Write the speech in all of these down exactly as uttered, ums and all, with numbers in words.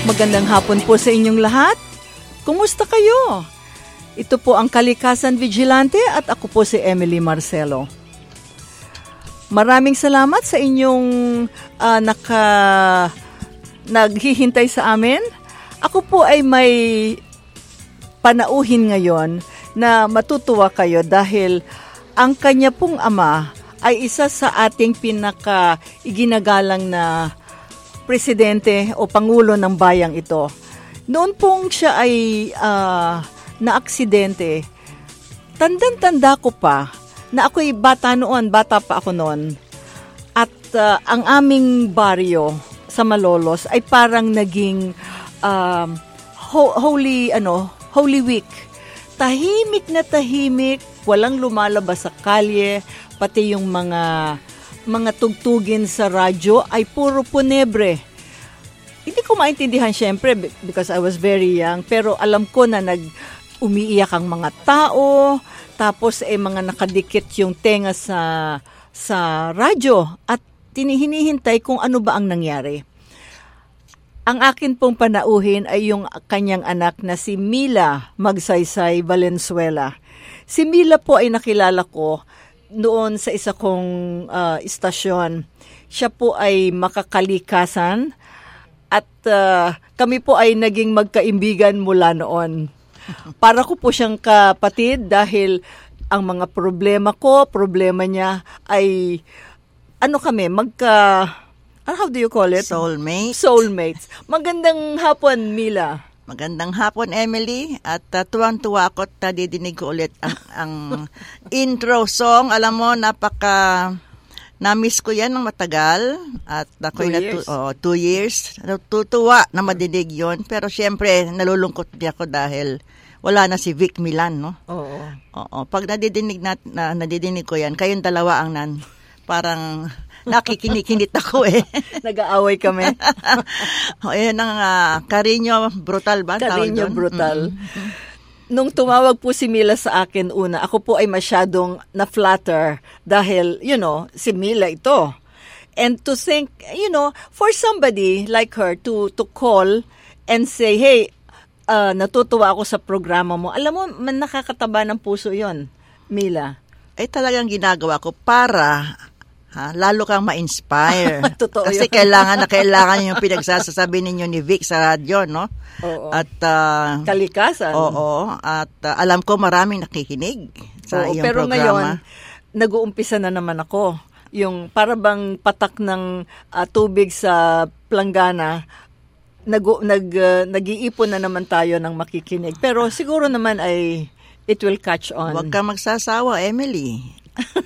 Magandang hapon po sa inyong lahat. Kumusta kayo? Ito po ang Kalikasan Vigilante at ako po si Emily Marcelo. Maraming salamat sa inyong uh, naka, naghihintay sa amin. Ako po ay may panauhin ngayon na matutuwa kayo dahil ang kanya pong ama ay isa sa ating pinaka-iginagalang na presidente o pangulo ng bayang ito. Noon pong siya ay uh, na-aksidente, tandang-tanda ko pa na ako'y bata noon, bata pa ako noon. At uh, ang aming baryo sa Malolos ay parang naging uh, ho- holy, ano, Holy Week. Tahimik na tahimik, walang lumalabas sa kalye, pati yung mga mga tugtugin sa radyo ay puro punebre. Hindi ko maintindihan syempre because I was very young, pero alam ko na nag umiiyak ang mga tao, tapos eh mga nakadikit yung tenga sa sa radyo at hinihintay kung ano ba ang nangyari. Ang akin pong panauhin ay yung kanyang anak na si Mila Magsaysay Valenzuela. Si Mila po ay nakilala ko noon sa isa kong uh, istasyon. Siya po ay makakalikasan at uh, kami po ay naging magkaimbigan mula noon. Para ko po siyang kapatid dahil ang mga problema ko, problema niya ay ano kami, magka, how do you call it? Soulmates. Soulmates. Magandang hapon, Mila. Magandang hapon, Emily. At uh, tuwang-tuwa ako at nadidinig ko ulit ang, ang intro song. Alam mo, napaka... Na-miss ko yan ng matagal at ako'y two, na years. Oh, two years. Natutuwa na madinig yon. Pero siyempre, nalulungkot di ako dahil wala na si Vic Milan, no? Oo. Oo. Pag nadidinig, na, na, nadidinig ko yan, kayong dalawa ang nan, parang nakikinig-kinit ako eh. Nag-aaway kami. O, yun ang uh, Carino Brutal ba? Carino Brutal. Mm-hmm. Nung tumawag po si Mila sa akin una, ako po ay masyadong na-flatter dahil, you know, si Mila ito. And to think, you know, for somebody like her to to call and say, hey, uh, natutuwa ako sa programa mo. Alam mo, man nakakataba ng puso yon, Mila. Ay talagang ginagawa ko para... Ha, lalo kang ma-inspire. Totoo Kasi yun. kailangan na kailangan yung pinagsasabi ninyo ni Vic sa radyo, no? Oo. At uh, kalikasan. Oo, at uh, alam ko maraming nakikinig sa oo, iyong pero programa. Pero ngayon, nag-uumpisa na naman ako. Yung para bang patak ng uh, tubig sa planggana, nag, nag, uh, nag-iipon na naman tayo ng makikinig. Pero siguro naman ay it will catch on. Huwag kang magsasawa, Emily.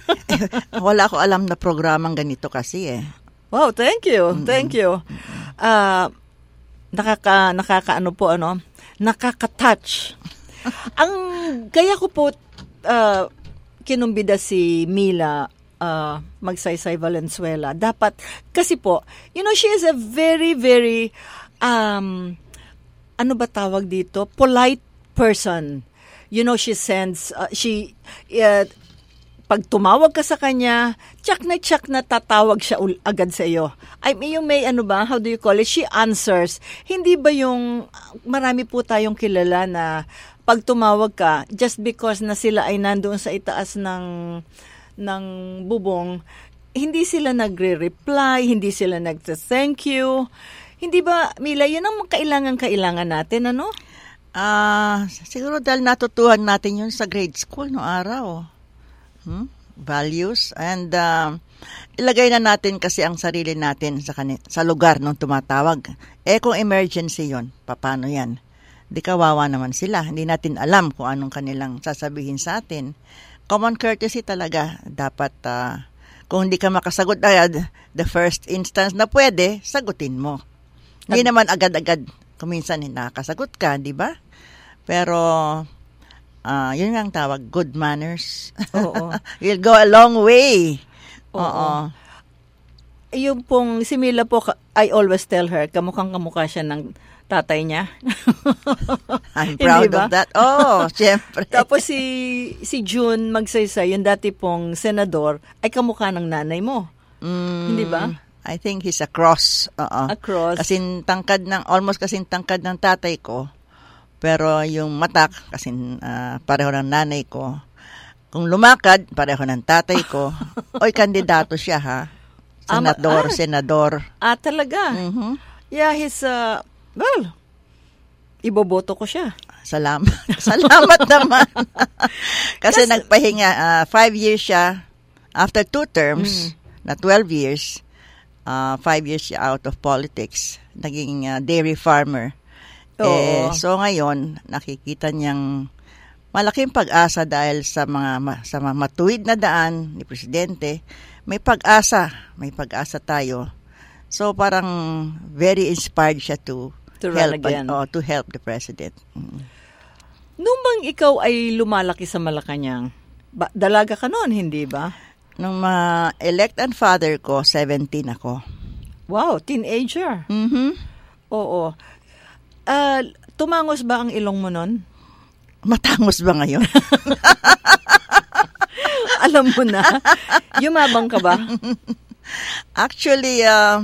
Wala ko alam na programang ganito kasi eh. Wow, thank you. Mm-hmm. Thank you. Uh, nakaka nakakaano po ano? Nakaka-touch. Ang kaya ko po uh, kinumbida si Mila uh, Magsaysay Valenzuela. Dapat kasi po, you know, she is a very very um ano ba tawag dito? Polite person. You know, she sends uh, she uh, pag tumawag ka sa kanya, tsak na tsak na tatawag siya ul- agad sa iyo. I mean, yung may ano ba, how do you call it? She answers. Hindi ba yung, marami po tayong kilala na pag tumawag ka, just because na sila ay nandoon sa itaas ng, ng bubong, hindi sila nagre-reply, hindi sila nagte-thank you. Hindi ba, Mila, yun ang kailangan-kailangan natin, ano? Ah, uh, siguro dahil natutuhan natin yun sa grade school no araw. Hmm? Values and uh, ilagay na natin kasi ang sarili natin sa kanil- sa lugar nung tumatawag. Eh kung emergency yon, paano yan? Di kawawa naman sila. Hindi natin alam kung anong kanilang sasabihin sa atin. Common courtesy talaga. Dapat uh, kung hindi ka makasagot agad, the first instance na pwede, sagutin mo. Hindi Nag- naman agad-agad. Kung minsan nakakasagot ka, di ba? Pero Uh, yun nga ang tawag, good manners. Oo. You'll go a long way. Oo. Oo. Yung pong, si Mila po, I always tell her, kamukhang kamukha siya ng tatay niya. I'm proud of that. Oh, siyempre. Tapos si si June Magsaysay, yung dati pong senador, ay kamukha ng nanay mo. Mm, Hindi ba? I think he's a cross. Oo. A cross. Kasing tangkad ng, almost kasing tangkad ng tatay ko. Pero yung mata, kasing uh, pareho ng nanay ko. Kung lumakad, pareho ng tatay ko. Oy, kandidato siya, ha? Senador, ah, senador. Ah, talaga? Mm-hmm. Yeah, he's, uh, well, iboboto ko siya. Salamat. Salamat naman. Kasi Kas- nagpahinga, uh, five years siya. After two terms, mm. na twelve years, uh, five years siya out of politics. Naging uh, dairy farmer. Eh, so ngayon, nakikita niyang malaking pag-asa dahil sa mga sa mga matuwid na daan ni Presidente. May pag-asa. May pag-asa tayo. So parang very inspired siya to, to help again. Uh, to help the President. Mm. Nung bang ikaw ay lumalaki sa Malacanang, ba, dalaga ka noon, hindi ba? Nung ma-elect ang father ko, seventeen ako. Wow, teenager. Mm-hmm. Oo. Uh, tumangos ba ang ilong mo noon? Matangos ba ngayon? Alam mo na. Yumabang ka ba? Actually, uh,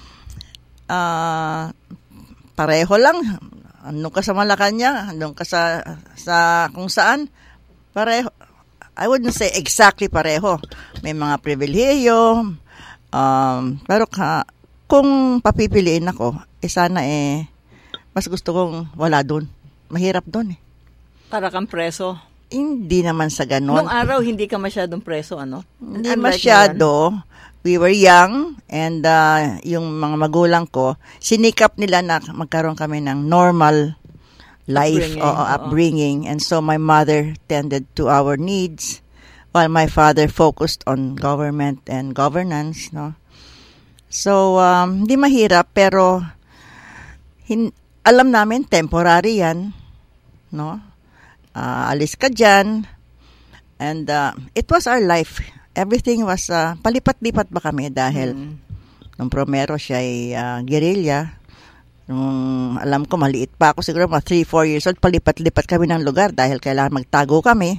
uh, pareho lang. Andun ka sa Malacanang, andun ka sa, sa kung saan, pareho. I wouldn't say exactly pareho. May mga pribilehiyo. Um, pero ka, kung papipiliin ako, eh sana eh, mas gusto kong wala doon. Mahirap doon eh. Para kang preso? Hindi naman sa ganon. Nung araw, hindi ka masyadong preso, ano? Hindi masyado. We were young and uh, yung mga magulang ko, sinikap nila na magkaroon kami ng normal life o uh, upbringing. And so my mother tended to our needs while my father focused on government and governance. No? So, um, hindi mahirap pero hin- alam namin temporary yan. No? Uh, alis ka dyan. And uh, it was our life. Everything was, uh, palipat-lipat ba kami dahil mm. nung promero siya ay uh, guerrilla. Nung alam ko, maliit pa ako, siguro mga three, four years old, palipat-lipat kami ng lugar dahil kailangan magtago kami.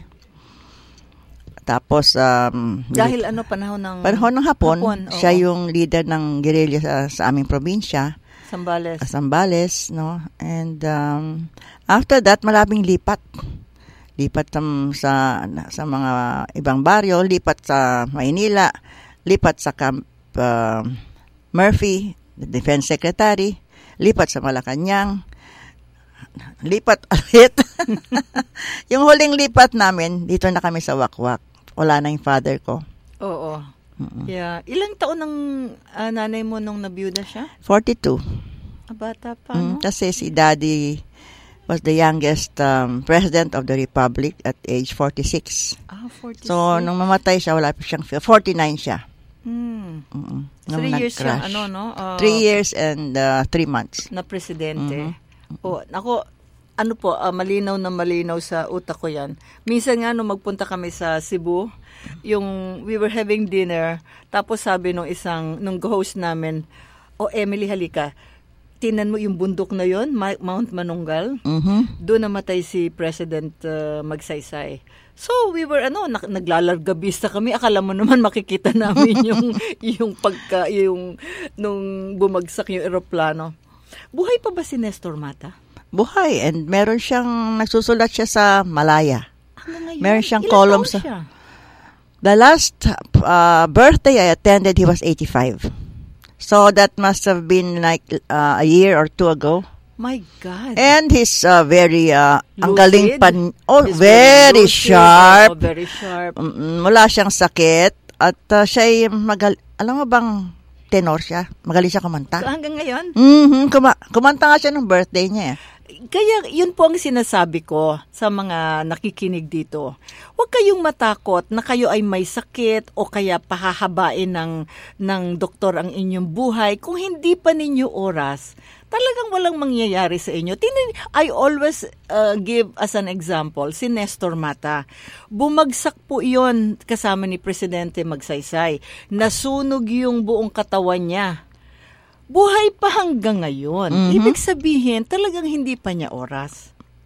Tapos, um, dahil ano, panahon ng... Panahon ng Hapon, Hapon siya yung leader ng guerrilla sa, sa aming probinsya. Zambales. Uh, Zambales, no? And um, after that, malabing lipat. Lipat um, sa, sa mga ibang baryo, lipat sa Maynila, lipat sa Camp uh, Murphy, the Defense Secretary, lipat sa Malacanang, lipat ulit. Yung huling lipat namin, dito na kami sa Wakwak. Wala na yung father ko. Oo. Mm-mm. Yeah. Ilang taon ng uh, nanay mo nung nabiyuda siya? forty-two. Ah, bata pa, mm, no? Kasi si Daddy was the youngest um, president of the Republic at age forty-six. Ah, forty-six. So, nung mamatay siya, wala pa siyang, forty-nine siya. Hmm. Mm-mm. Three years siya, ano, no? Uh, three years and uh, three months. Na presidente. Mm-hmm. O, ako, ano po, uh, malinaw na malinaw sa utak ko yan. Minsan nga, nung magpunta kami sa Cebu, yung, we were having dinner, tapos sabi nung isang, nung host namin, o, Emily, halika, tinan mo yung bundok na yon, Mount Manunggal. Mm-hmm. Doon namatay si President uh, Magsaysay. So, we were, ano, nag- naglalargabista kami. Akala mo naman makikita namin yung, yung pagka, yung, nung bumagsak yung eroplano. Buhay pa ba si Nestor Mata? Buhay. And meron siyang, nagsusulat siya sa Malaya. Hanggang ngayon? Meron siyang Ilang column taon sa... siya? The last uh, birthday I attended, he was eighty-five. So, that must have been like uh, a year or two ago. My God. And he's uh, very, uh, ang Lucid? galing pan, oh, He's very, very lucid. sharp. Oh, very sharp. Mm, wala siyang sakit. At uh, siya magal, alam mo bang tenor siya? Magaling siya kumanta. So, hanggang ngayon? Mm-hmm, kuma- kumanta nga siya nung birthday niya. Kaya yun po ang sinasabi ko sa mga nakikinig dito. Huwag kayong matakot na kayo ay may sakit o kaya pahahabain ng, ng doktor ang inyong buhay kung hindi pa ninyo oras. Talagang walang mangyayari sa inyo. Tin- I always uh, give as an example si Nestor Mata. Bumagsak po iyon kasama ni Presidente Magsaysay. Nasunog yung buong katawan niya. Buhay pa hanggang ngayon. Mm-hmm. Ibig sabihin, talagang hindi pa niya oras.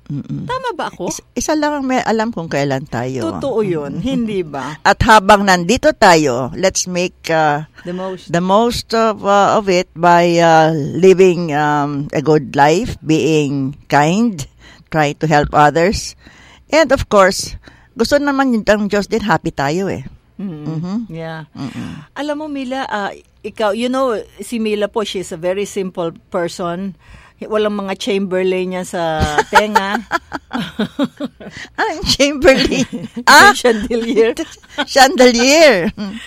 Mm-mm. Tama ba ako? Is- isa lang ang may alam kung kailan tayo. Totoo yun, hindi ba? At habang nandito tayo, let's make uh, The most. the most of, uh, of it by uh, living um, a good life, being kind, try to help others. And of course, gusto naman yung Diyos din, happy tayo eh. Mm. Mhm. Yeah. Mm-mm. Alam mo, Mila, ah, ikaw, you know, si Mila po, she's a very simple person. Walang mga Chamberlain yan sa tenga. Ah, Chamberlain. ah, Chandelier. Chandelier.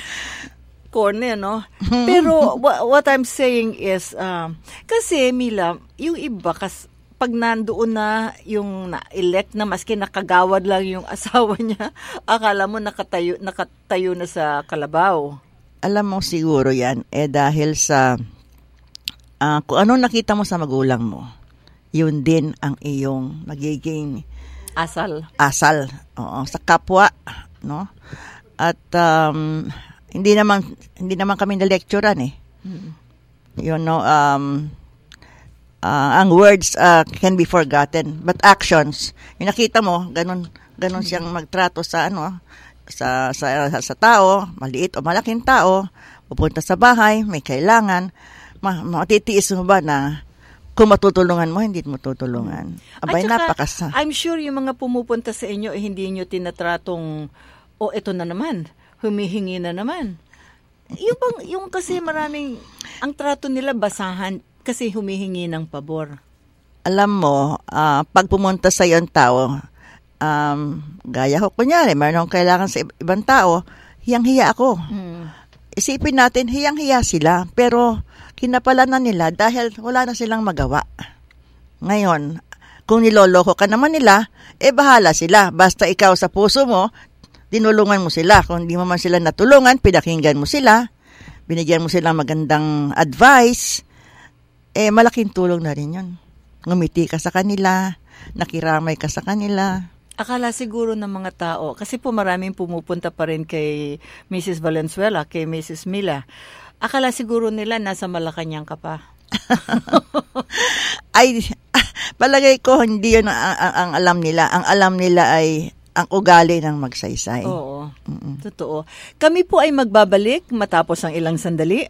Corny, no? Pero wha- what I'm saying is, um, kasi Mila, yung iba, kas, pag nandoon na yung na-elect na, maski nakagawad lang yung asawa niya, akala mo nakatayo, nakatayo na sa kalabaw. Alam mo siguro yan, eh dahil sa uh, kung ano nakita mo sa magulang mo, yun din ang iyong magiging Asal. asal, oo, sa kapwa, no? At um, hindi naman hindi naman kami na-lecturean eh. Mm. You know, um uh, ang words uh, can be forgotten, but actions, yung nakita mo, ganun ganun siyang magtrato sa ano, sa sa sa tao, maliit o malaking tao, pupunta sa bahay, may kailangan, ma- matitiis mo ba na kung matutulungan mo, hindi mo tutulungan. Abay, napakasa. I'm sure yung mga pumupunta sa inyo, eh, hindi nyo tinatratong, o oh, eto na naman, humihingi na naman. Yung, bang, yung kasi maraming, ang trato nila basahan, kasi humihingi ng pabor. Alam mo, uh, pag pumunta sa iyong tao, um, gaya ko, kunyari, mayroon akong kailangan sa ibang tao, hiyang-hiya ako. Hmm. Isipin natin, hiyang-hiya sila, pero kinapalanan nila dahil wala na silang magawa. Ngayon, kung niloloko ka naman nila, eh bahala sila. Basta ikaw sa puso mo, tinulungan mo sila. Kung hindi mo man sila natulungan, pinakinggan mo sila, binigyan mo sila magandang advice, eh malaking tulong na rin yun. Ngumiti ka sa kanila, nakiramay ka sa kanila. Akala siguro ng mga tao, kasi po maraming pumupunta pa rin kay Missus Valenzuela, kay Missus Mila. Akala siguro nila nasa Malacanang ka pa. Ay, palagay ko hindi yun ang, ang, ang alam nila. Ang alam nila ay ang ugali ng magsaysay. Oo, Mm-mm. Totoo. Kami po ay magbabalik matapos ang ilang sandali.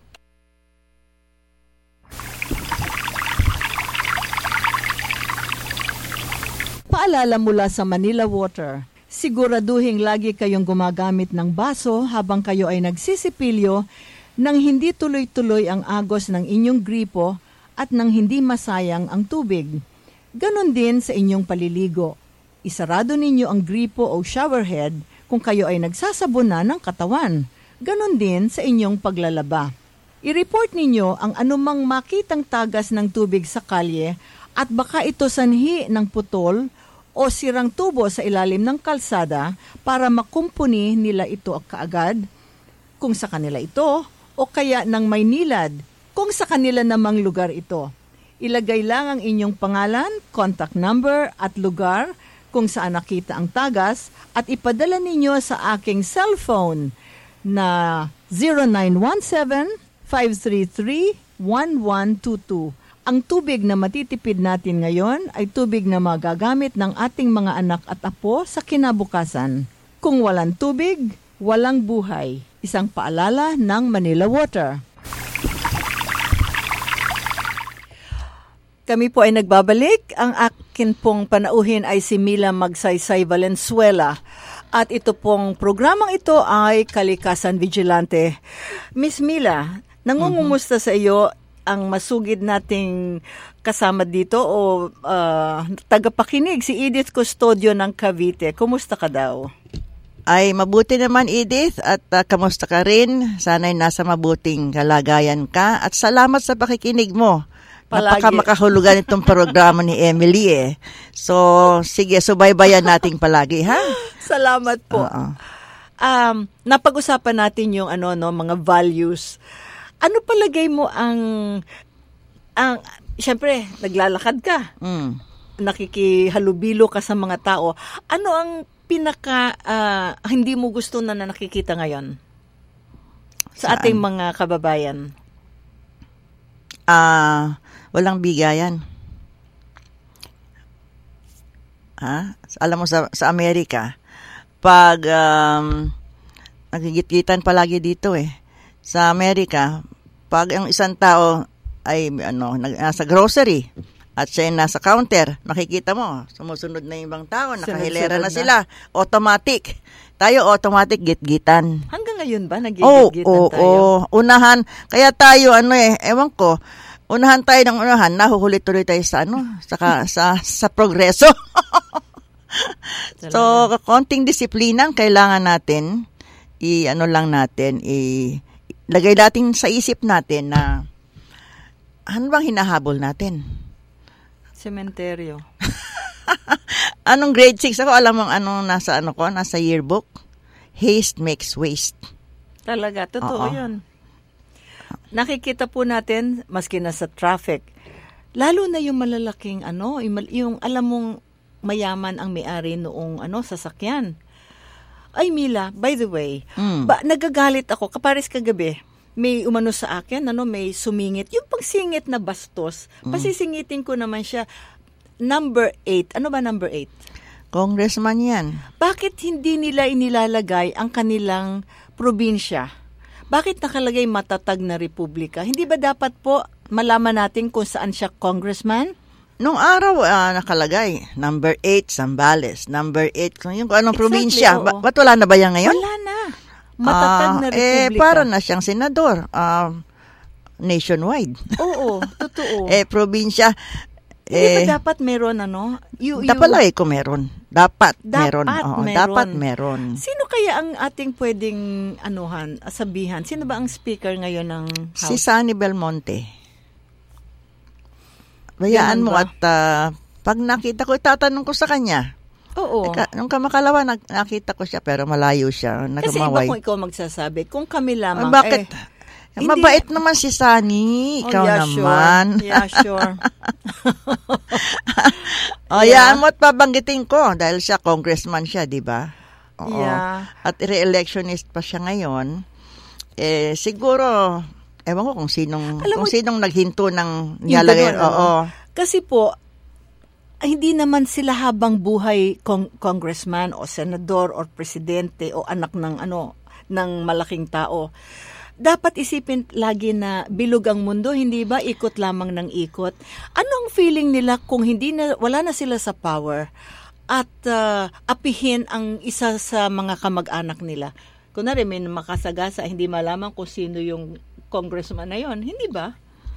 Paalala mula sa Manila Water. Siguraduhin lagi kayong gumagamit ng baso habang kayo ay nagsisipilyo nang hindi tuloy-tuloy ang agos ng inyong gripo at nang hindi masayang ang tubig. Ganon din sa inyong paliligo. Isarado ninyo ang gripo o showerhead kung kayo ay nagsasabon na ng katawan. Ganon din sa inyong paglalaba. I-report ninyo ang anumang makitang tagas ng tubig sa kalye at baka ito sanhi ng putol o sirang tubo sa ilalim ng kalsada para makumpuni nila ito kaagad kung sa kanila ito o kaya ng may nilad kung sa kanila namang lugar ito. Ilagay lang ang inyong pangalan, contact number at lugar kung saan nakita ang tagas at ipadala ninyo sa aking cellphone na zero nine one seven, five three three, one one two two. Ang tubig na matitipid natin ngayon ay tubig na magagamit ng ating mga anak at apo sa kinabukasan. Kung walang tubig, walang buhay. Isang paalala ng Manila Water. Kami po ay nagbabalik. Ang akin pong panauhin ay si Mila Magsaysay Valenzuela. At ito pong programang ito ay Kalikasan Vigilante. Miss Mila, nangungumusta mm-hmm. sa iyo ang masugid nating kasama dito o uh, tagapakinig, si Edith Custodio ng Cavite. Kumusta ka daw? Ay, mabuti naman, Edith, at uh, kamusta ka rin? Sana'y nasa mabuting kalagayan ka at salamat sa pakikinig mo. Palagi. Napaka makahulugan itong programa ni Emily eh. So, sige, subaybayan nating palagi, ha? Salamat po. Uh-uh. Um, napag-usapan natin yung ano no, mga values. Ano palagay mo ang ang syempre naglalakad ka. Mm. Nakikihalubilo ka sa mga tao. Ano ang pinaka uh, hindi mo gusto na, na nakikita ngayon sa Saan? ating mga kababayan? Ah, uh, walang bigayan. ha? Alam mo sa sa Amerika, pag um, nagigit-gitan palagi dito eh. Sa Amerika, pag ang isang tao ay ano, nasa grocery at siya ay nasa counter, makikita mo, sumusunod na yung ibang tao, nakahilera na, na sila, automatic. Tayo automatic git-gitan. Hanggang ngayon ba oh, nagigit-gitan oh, tayo? Oo, unahan. Kaya tayo ano eh, ewan ko, unahan tayo ng unahan, nahuhuli tuloy tayo sa ano, sa sa sa progreso. So, konting disiplina ang kailangan natin, i ano lang natin, i lagay natin sa isip natin na ano bang hinahabol natin? Sementeryo. Anong grade six ako? Alam mo anong nasa ano ko? Nasa yearbook? Haste makes waste. Talaga, totoo Oo. yun. Nakikita po natin, maski na sa traffic, lalo na yung malalaking ano, yung, yung alam mong mayaman ang may-ari noong ano, sasakyan. Ay, Mila, by the way, Mm. ba, nagagalit ako, kapares kagabi, may umano sa akin, ano, may sumingit. Yung pagsingit na bastos, pasisingitin ko naman siya. Number eight. Ano ba number eight? Congressman yan. Bakit hindi nila inilalagay ang kanilang probinsya? Bakit nakalagay matatag na republika? Hindi ba dapat po malaman natin kung saan siya congressman? Nung araw ah, nakalagay, number eight, Zambales. Number eight, kung yung kung anong Exactly, probinsya. oo. Ba- ba't wala na ba yan ngayon? Wala na. Matatag na Ah, eh, republika. para na siyang senador. ah, nationwide. Oo, totoo. eh, probinsya. Hindi Eh, ba dapat meron ano? You, you, dapat lang eh kung meron. Dapat, Dapat meron. Oo, meron. dapat meron. Sino kaya ang ating pwedeng anuhan, sabihan? Sino ba ang speaker ngayon ng House? Si Sunny Belmonte. Bayaan Ganun mo ba? at ah, pag nakita ko, itatanong ko sa kanya. Oo. Eka, nung kamakalawa, nag- nakita ko siya pero malayo siya. Kasi iba Nagmaway. kung ikaw magsasabi, kung kami Ah, lamang, bakit? eh, Eh, hindi- mabait naman si Sunny. Oh, Ikaw yeah, naman. Sure. Yeah, sure. O, Yeah. yan mo at babanggitin ko dahil siya, congressman siya, di ba? Oo. Yeah. At re-electionist pa siya ngayon. Eh, siguro, ewan ko kung sinong, Alam kung mo- sinong naghinto ng Yung nilalagay. ganun, Oo. ano? Kasi po, hindi naman sila habang buhay kong, congressman o senador o presidente o anak ng ano ng malaking tao. Dapat isipin lagi na bilog ang mundo, hindi ba? Ikot lamang ng ikot. Anong feeling nila kung hindi na wala na sila sa power at ah, apihin ang isa sa mga kamag-anak nila? Kunwari may makasagasa, hindi malaman kung sino yung congressman na yon, hindi ba?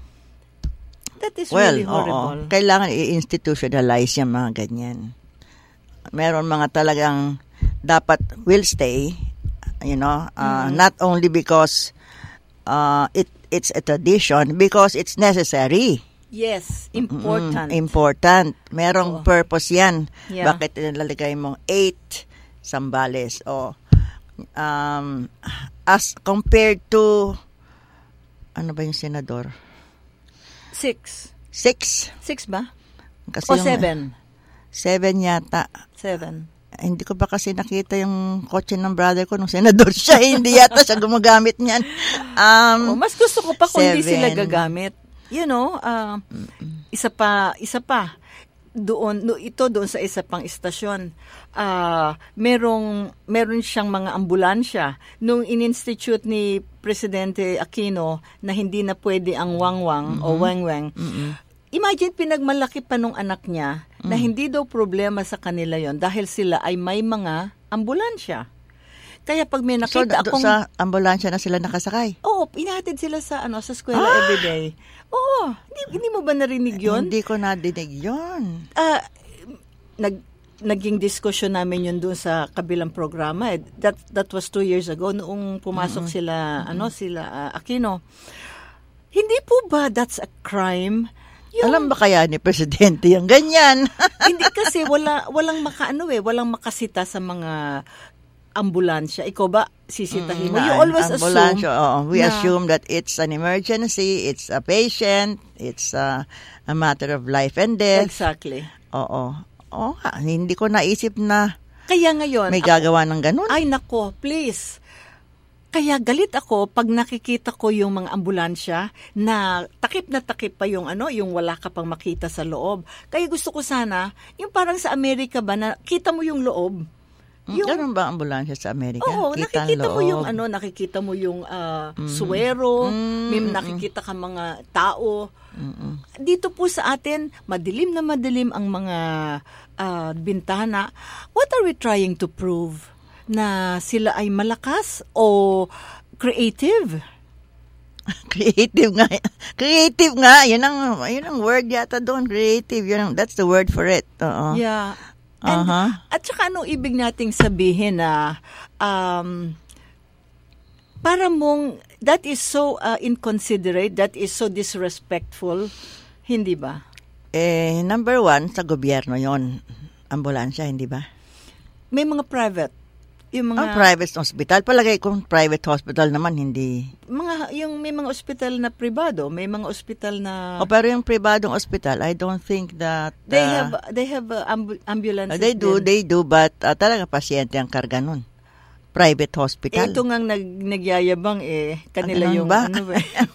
That is Well, really oo. horrible. Kailangan i-institutionalize yung mga ganyan. Meron mga talagang dapat will stay, you know, uh, not only because uh, it it's a tradition, because it's necessary. Yes, important. Mm, important. Merong Oo. purpose yan. Yeah. Bakit nilalagay mo eight Zambales? O, um, as compared to, ano ba yung senador? Six. Six. Six ba? Kasi O yung- seven? Seven yata. Seven. Hindi ko pa kasi nakita yung kotse ng brother ko nung senador siya. Hindi yata siya gumagamit niyan. Um, O, mas gusto ko pa kung hindi sila seven. gagamit. You know, uh, isa pa, isa pa. Doon, no, ito doon sa isa pang istasyon. Ah, merong meron siyang mga ambulansya nung in-institute ni Presidente Aquino na hindi na pwede ang wangwang o wengweng. Imagine pinagmalaki pa nung anak niya na hindi daw problema sa kanila yon dahil sila ay may mga ambulansya. Kaya pag may so, nakita do- akong sa ambulansya na sila nakasakay? Oo, inahatid sila sa ano sa eskwela everyday. Oo, hindi, hindi mo ba narinig 'yon? Hindi ko nadinig yun. Ah, nag naging diskusyon namin yun doon sa kabilang programa. Eh. That that was two years ago noong pumasok sila ano sila ah, Aquino. Hindi po ba that's a crime? Yung- Alam ba kaya ni Presidente yung ganyan? hindi kasi wala walang makaano eh, walang makasita sa mga ambulansya. Ikaw ba sisitahin mo? You Na- always ambulansya, assume oo. We na- assume that it's an emergency, it's a patient, it's a, a matter of life and death. Exactly. Oo. Oo nga, hindi ko naisip na Kaya ngayon, may ako- gagawa ng ganun. Ay nako, please. Kaya galit ako pag nakikita ko yung mga ambulansya na takip na takip pa yung ano, yung wala ka pang makita sa loob. Kaya gusto ko sana, yung parang sa Amerika ba na kita mo yung loob. Yung, ganun ba ambulansya sa Amerika? Oo, Kita nakikita mo loob. yung ano, nakikita mo yung uh, mm. suwero, mm, may nakikita ka mga tao. Mm-mm. Dito po sa atin, madilim na madilim ang mga uh, bintana. What are we trying to prove? Na sila ay malakas o creative? Creative nga. Creative nga. Yun ang, yun ang word yata doon. Creative. Yun ang, that's the word for it. Oo. Yeah. And, uh-huh. At saka anong ibig nating sabihin na um, para mong that is so uh, inconsiderate, that is so disrespectful. Hindi ba? Eh, number one, sa gobyerno yon ambulansya, hindi ba? May mga private. Yung mga oh, private hospital. Palagay kung private hospital naman, hindi. Mga, yung may mga ospital na pribado, may mga ospital na... Oh, pero yung pribadong hospital, I don't think that... Uh, they have they have uh, amb- ambulances. Uh, they do, din. they do, but uh, talaga pasyente ang karga nun. Private hospital. Eh, ito nga nag, nagyayabang eh. Kanila ano yung... ba? Ano ba?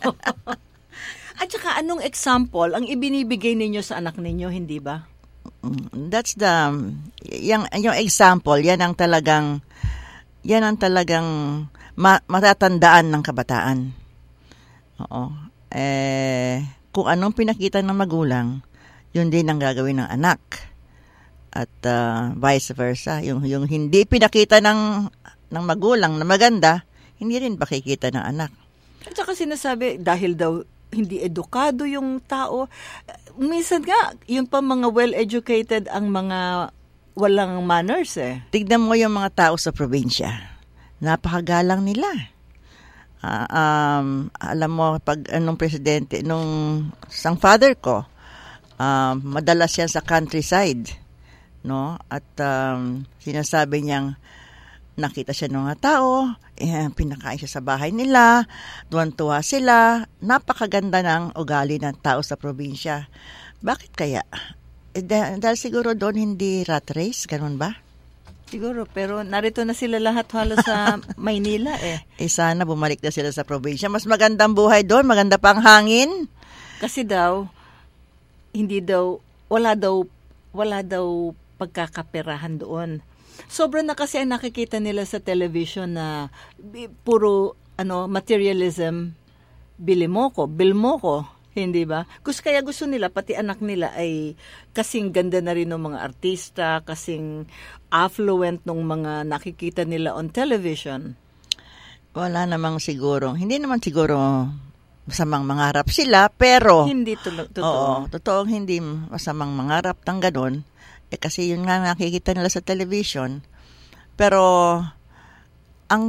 At saka anong example ang ibinibigay ninyo sa anak ninyo, hindi ba? That's the... Yung, yung example, yan ang talagang... Yan ang talagang ma- matatandaan ng kabataan. Oo. Eh, kung anong pinakita ng magulang, yun din ang gagawin ng anak. At uh, vice versa. Yung, yung hindi pinakita ng, ng magulang na maganda, hindi rin pakikita ng anak. At saka sinasabi, dahil daw hindi edukado yung tao, minsan nga, yung pa mga well-educated ang mga... walang manners eh. Tignan mo yung mga tao sa probinsya. Napakagalang nila. Uh, um, alam mo, pag anong presidente, nung sang father ko, um, madalas yan sa countryside. No? At um, sinasabi niyang, nakita siya ng mga tao, eh, pinakain siya sa bahay nila, tuwan-tuwa sila, napakaganda ng ugali ng tao sa probinsya. Bakit kaya? Eh, dahil, dahil siguro doon hindi rat race, ganun ba? Siguro, pero narito na sila lahat halos sa Maynila eh. Eh sana bumalik na sila sa probinsya. Mas magandang buhay doon, maganda pang hangin. Kasi daw, hindi daw, wala daw, wala daw pagkakaperahan doon. Sobra na kasi ang nakikita nila sa television na puro ano materialism, bili mo ko, bill mo ko. Hindi ba? Gusto kaya gusto nila, pati anak nila ay kasing ganda na rin ng mga artista, kasing affluent ng mga nakikita nila on television. Wala namang siguro. Hindi naman siguro masamang mangarap sila, pero... Hindi to- totoo. Oo, totoong hindi masamang mangarap ng ganun. Eh kasi yun nga nakikita nila sa television. Pero ang...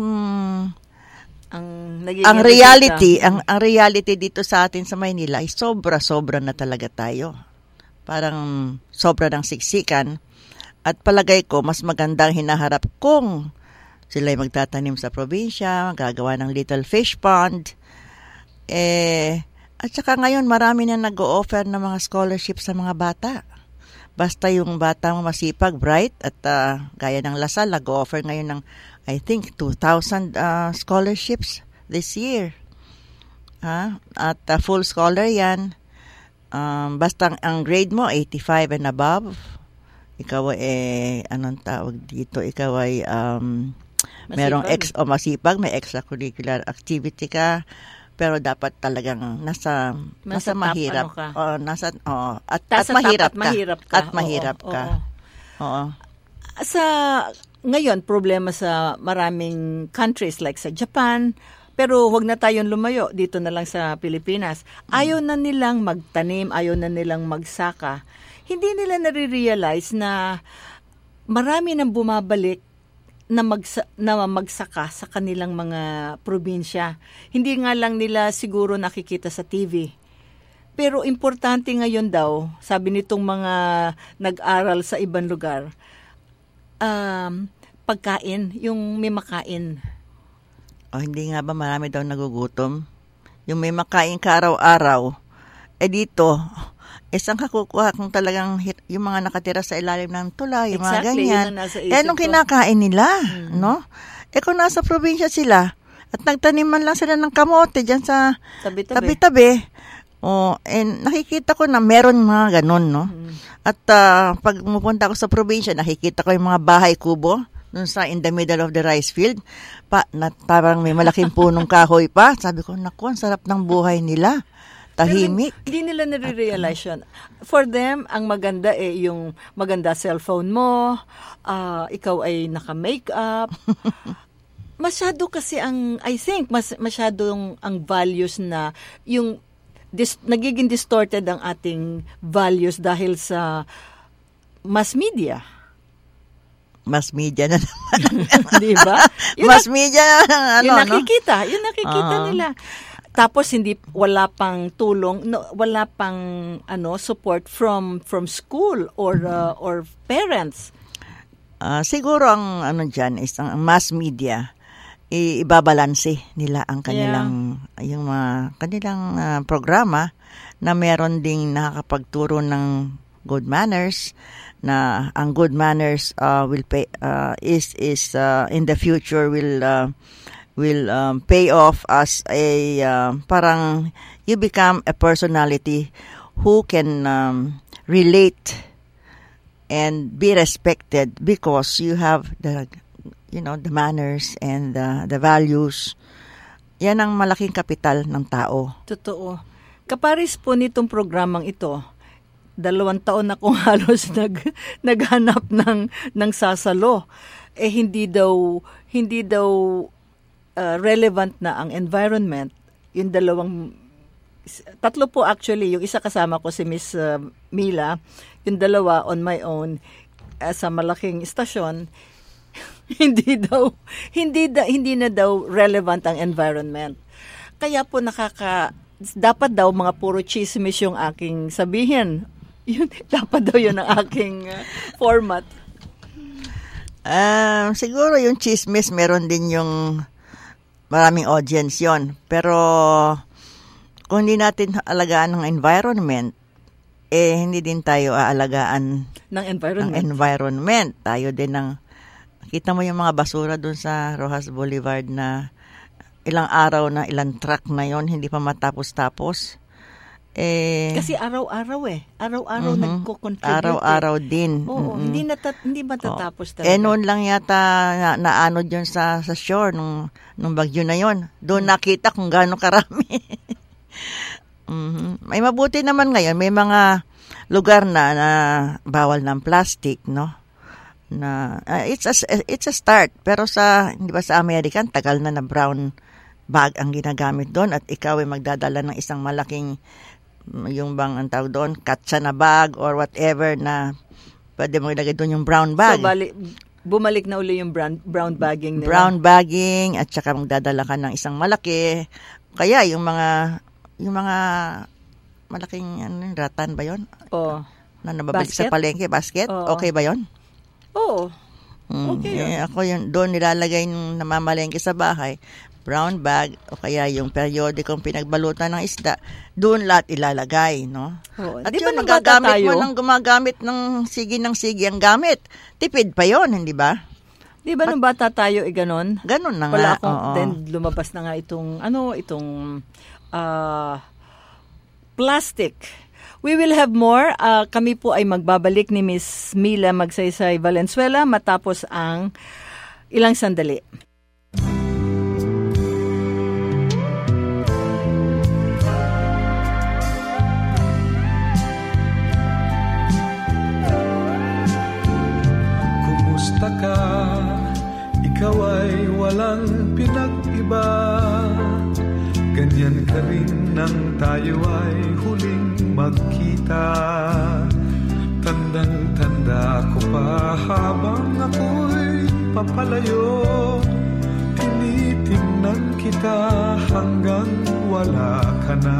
Ang, ang reality, ang, ang reality dito sa atin sa Maynila ay sobra-sobra na talaga tayo. Parang sobra ng siksikan. At palagay ko, mas magandang hinaharap kung sila'y magtatanim sa probinsya, gagawa ng little fish pond. Eh, at saka ngayon, marami na nag-o-offer ng mga scholarship sa mga bata. Basta yung bata mo masipag, bright, at uh, gaya ng Lasal, nag-o-offer ngayon ng I think two thousand uh, scholarships this year. Ha? At uh, full scholar yan. Um, basta ang, ang grade mo, eighty-five and above. Ikaw eh, anong tawag dito? Ikaw ay um, merong ex, o masipag, may extracurricular activity ka. Pero dapat talagang nasa, nasa, nasa mahirap. Ano ka? O, nasa, o, at, at, mahirap at mahirap ka. At mahirap oo, ka. Oo. Oo. Sa... Ngayon, problema sa maraming countries like sa Japan, pero huwag na tayong lumayo, dito na lang sa Pilipinas. Ayaw na nilang magtanim, ayaw na nilang magsaka. Hindi nila nare-realize na marami nang bumabalik na, magsa- na magsaka sa kanilang mga probinsya. Hindi nga lang nila siguro nakikita sa T V. Pero importante ngayon daw, sabi nitong mga nag-aral sa ibang lugar, Um, pagkain, yung may makain. O, hindi nga ba marami daw nagugutom? Yung may makain ka araw-araw. Eh dito, isang kakukuha kung talagang hit, yung mga nakatira sa ilalim ng tulay, yung exactly, mga ganyan. Eh, anong kinakain nila? Hmm. No? Eh kung nasa probinsya sila, At nagtaniman lang sila ng kamote dyan sa Tabi-tabi. tabi-tabi. Oh, and nakikita ko na meron mga ganon, no? Mm. At uh, pag pumupunta ako sa probinsya, nakikita ko yung mga bahay kubo dun sa in the middle of the rice field. Pa, na, parang may malaking punong kahoy pa. Sabi ko, naku, ang sarap ng buhay nila. Tahimik. Pero hindi nila nare-realize yun. For them, ang maganda eh yung maganda cellphone mo, uh, ikaw ay naka-makeup. Masyado kasi ang, I think, mas, masyado yung, ang values na, yung, dis, nagiging distorted ang ating values dahil sa mass media. Mass media na naman. Di ba? Mass na, media na, ano, yung nakikita, no? Yung nakikita uh-huh. nila. Tapos hindi wala pang tulong, no, wala pang ano support from from school or uh, or parents. Uh, siguro ang ano diyan is ang mass media ibabalanse nila ang kanilang yeah. yung mga kanilang uh, programa na meron ding nakakapagturo ng good manners, na ang good manners uh, will pay uh, is is uh, in the future will uh, will um, pay off as a uh, parang you become a personality who can um, relate and be respected because you have the you know, the manners and the, the values. Yan ang malaking kapital ng tao. Totoo. Kaparis po nitong programang ito, dalawang taon na kong halos nag, naghanap ng, ng sasalo. Eh, hindi daw, hindi daw uh, relevant na ang environment. Yung dalawang, tatlo po actually, yung isa kasama ko si Miss uh, Mila, yung dalawa on my own, uh, sa malaking istasyon, hindi daw hindi da, hindi na daw relevant ang environment. Kaya po nakaka dapat daw mga puro chismis yung aking sabihin. Yun dapat daw yun ang aking uh, format. Uh, siguro yung chismis meron din yung maraming audience yon. Pero kung hindi natin alagaan ng environment, eh hindi din tayo aalagaan ng environment. Ng environment. Tayo din ng kita mo yung mga basura doon sa Rojas Boulevard na ilang araw na, ilang truck na yon hindi pa matapos-tapos. Eh, kasi araw-araw eh. Araw-araw mm-hmm. nagko-contribute. Araw-araw din. Oo, mm-hmm. hindi, nata- hindi matatapos oh. talaga. Eh, noon lang yata na, naanod yun sa, sa shore nung, nung bagyo na yon. Doon hmm. nakita kung gaano karami. mm-hmm. May mabuti naman ngayon. May mga lugar na, na bawal ng plastic, no? Na uh, it's a it's a start, pero sa hindi ba sa American tagal na na brown bag ang ginagamit doon at ikaw ay magdadala ng isang malaking yung bang ang tawag doon katsa na bag or whatever na pwede mo ilagay doon yung brown bag. So bali, bumalik na uli yung brown brown bagging nila. Brown bagging at saka magdadala ka ng isang malaki. Kaya yung mga yung mga malaking ano, ratan ba yon? Oh. Na nababalik sa palengke, basket. Oh. Okay ba yon? Oo. Mm, okay. Eh, ako yun, doon nilalagay yung namamalengke sa bahay, brown bag, o kaya yung periodikong pinagbalutan ng isda, doon lahat ilalagay, no? Oo. At di yun, ba magagamit tayo? mo nang gumagamit ng sige ng sige ang gamit. Tipid pa yon, hindi ba? Di ba nung bata tayo, eh, ganon? Ganon na Wala nga. akong, oo. then lumabas na nga itong, ano, itong uh, plastic. We will have more. Uh, kami po ay magbabalik ni Miss Mila Magsaysay Valenzuela matapos ang ilang sandali. Kumusta ka? Ikaw ay walang pinag-iba. Ganyan ka rin nang tayo ay huling magkita. Tandang-tanda ko pa habang ako'y papalayo. Tinitingnan kita hanggang wala ka na.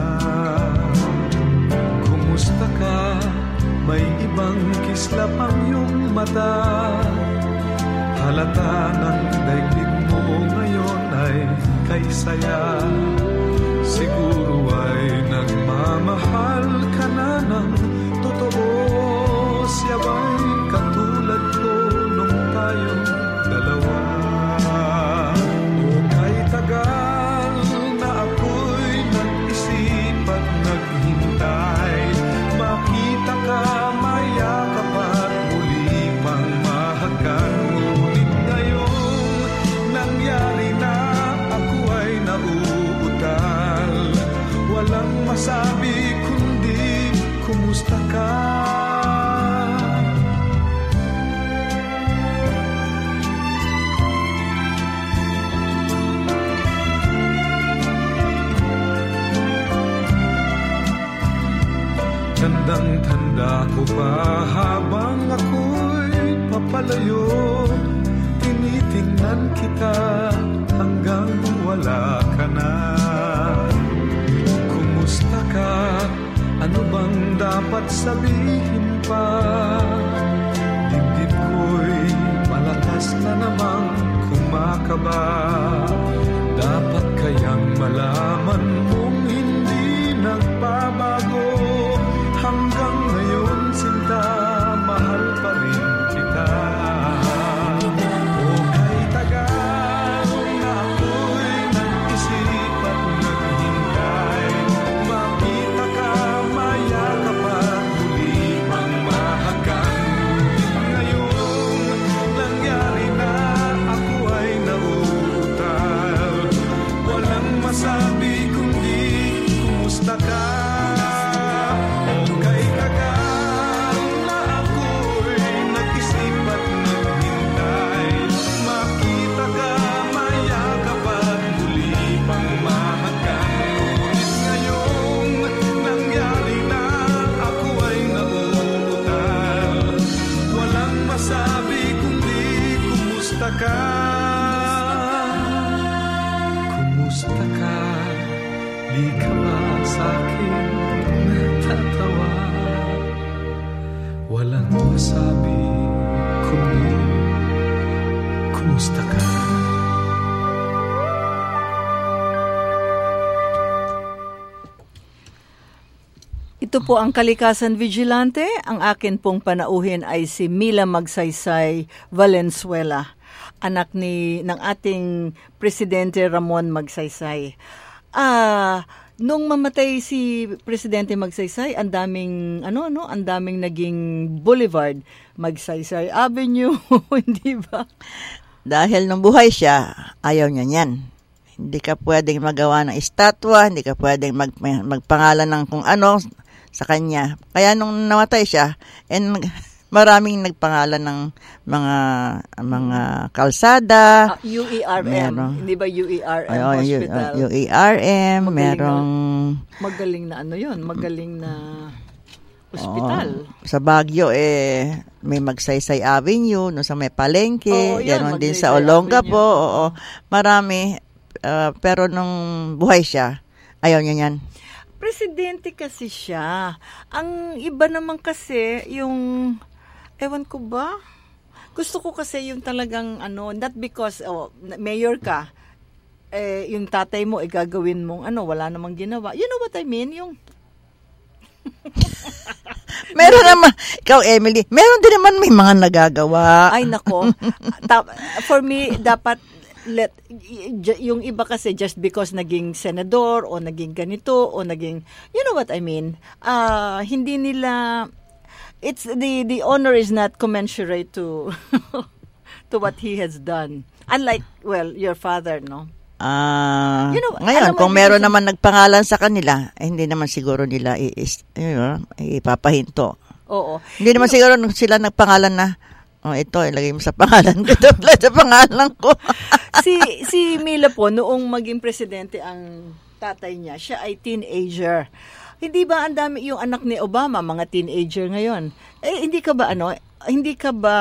Kumusta ka? May ibang kislap ang iyong mata. Halata ng daigdig mo ngayon ay kay saya. Siguro ay nagmamahal ka na ng totoo. Siya ba'y katulad ko nung tayong dalawa? O kay taga Tandang-tanda ko pa habang ako'y papalayo, tinitingnan kita hanggang wala ka na. Kumusta ka? Ano bang dapat sabihin pa? Dibdib ko'y malakas na namang kumakaba. Dapat kayang malaman mong hindi nagbabago. Hanggang ngayon, sinta, mahal pa rin kita. O kay tagal na ako'y nag-isip at naghintay, makita ka, mayakap at muli mang mahagkan. Ngayon, nangyari na, ako ay nauutal. Walang masabi kundi kumusta ka. Kumusta ka? Di ka ba sa'kin natatawa? Walang masabi kundi kumusta ka? Ito po ang Kalikasan Vigilante. Ang akin pong panauhin ay si Mila Magsaysay Valenzuela, anak ni ng ating Presidente Ramon Magsaysay. Ah, nung mamatay si Presidente Magsaysay, ang daming ano ano, ang daming naging boulevard, Magsaysay Avenue, hindi ba? Dahil nung buhay siya, ayaw niya niyan. Hindi ka pwedeng magawa ng estatwa, hindi ka pwedeng mag, magpangalan ng kung ano sa kanya. Kaya nung namatay siya, and maraming nagpangalan ng mga mga kalsada. Uh, U E R M. Meron, hindi ba U E R M oh, Hospital? U E R M, magaling merong... Na, magaling na ano yun, magaling na hospital. Oh, sa Baguio, eh, may Magsaysay Avenue, no, sa may Palengke, oh, gano'n din sa Olonga Avenue. Po. Oo, marami. Uh, pero nung buhay siya, ayaw niya yan. Presidente kasi siya. Ang iba naman kasi, yung, ewan ko ba? Gusto ko kasi yung talagang, ano, not because, oh, mayor ka, eh, yung tatay mo, eh, gagawin mong, ano, wala namang ginawa. You know what I mean? Yung, meron naman, ikaw Emily, meron din naman may mga nagagawa. Ay, nako. For me, dapat, let yung iba kasi just because naging senador o naging ganito o naging, you know what I mean, uh, hindi nila, it's the the honor is not commensurate to to what he has done, unlike, well, your father, no? Ah, uh, you know, ngayon kung meron naman nagpangalan sa kanila, eh, hindi naman siguro nila i, you know, ipapahinto. Oo, hindi naman you siguro know, sila nagpangalan na, oh, ito, ilagay mo sa pangalan ko. Sa pangalan ko. si si Mila po, noong maging presidente ang tatay niya, siya ay teenager. Hindi ba ang dami yung anak ni Obama, mga teenager ngayon? Eh, hindi ka ba ano, hindi ka ba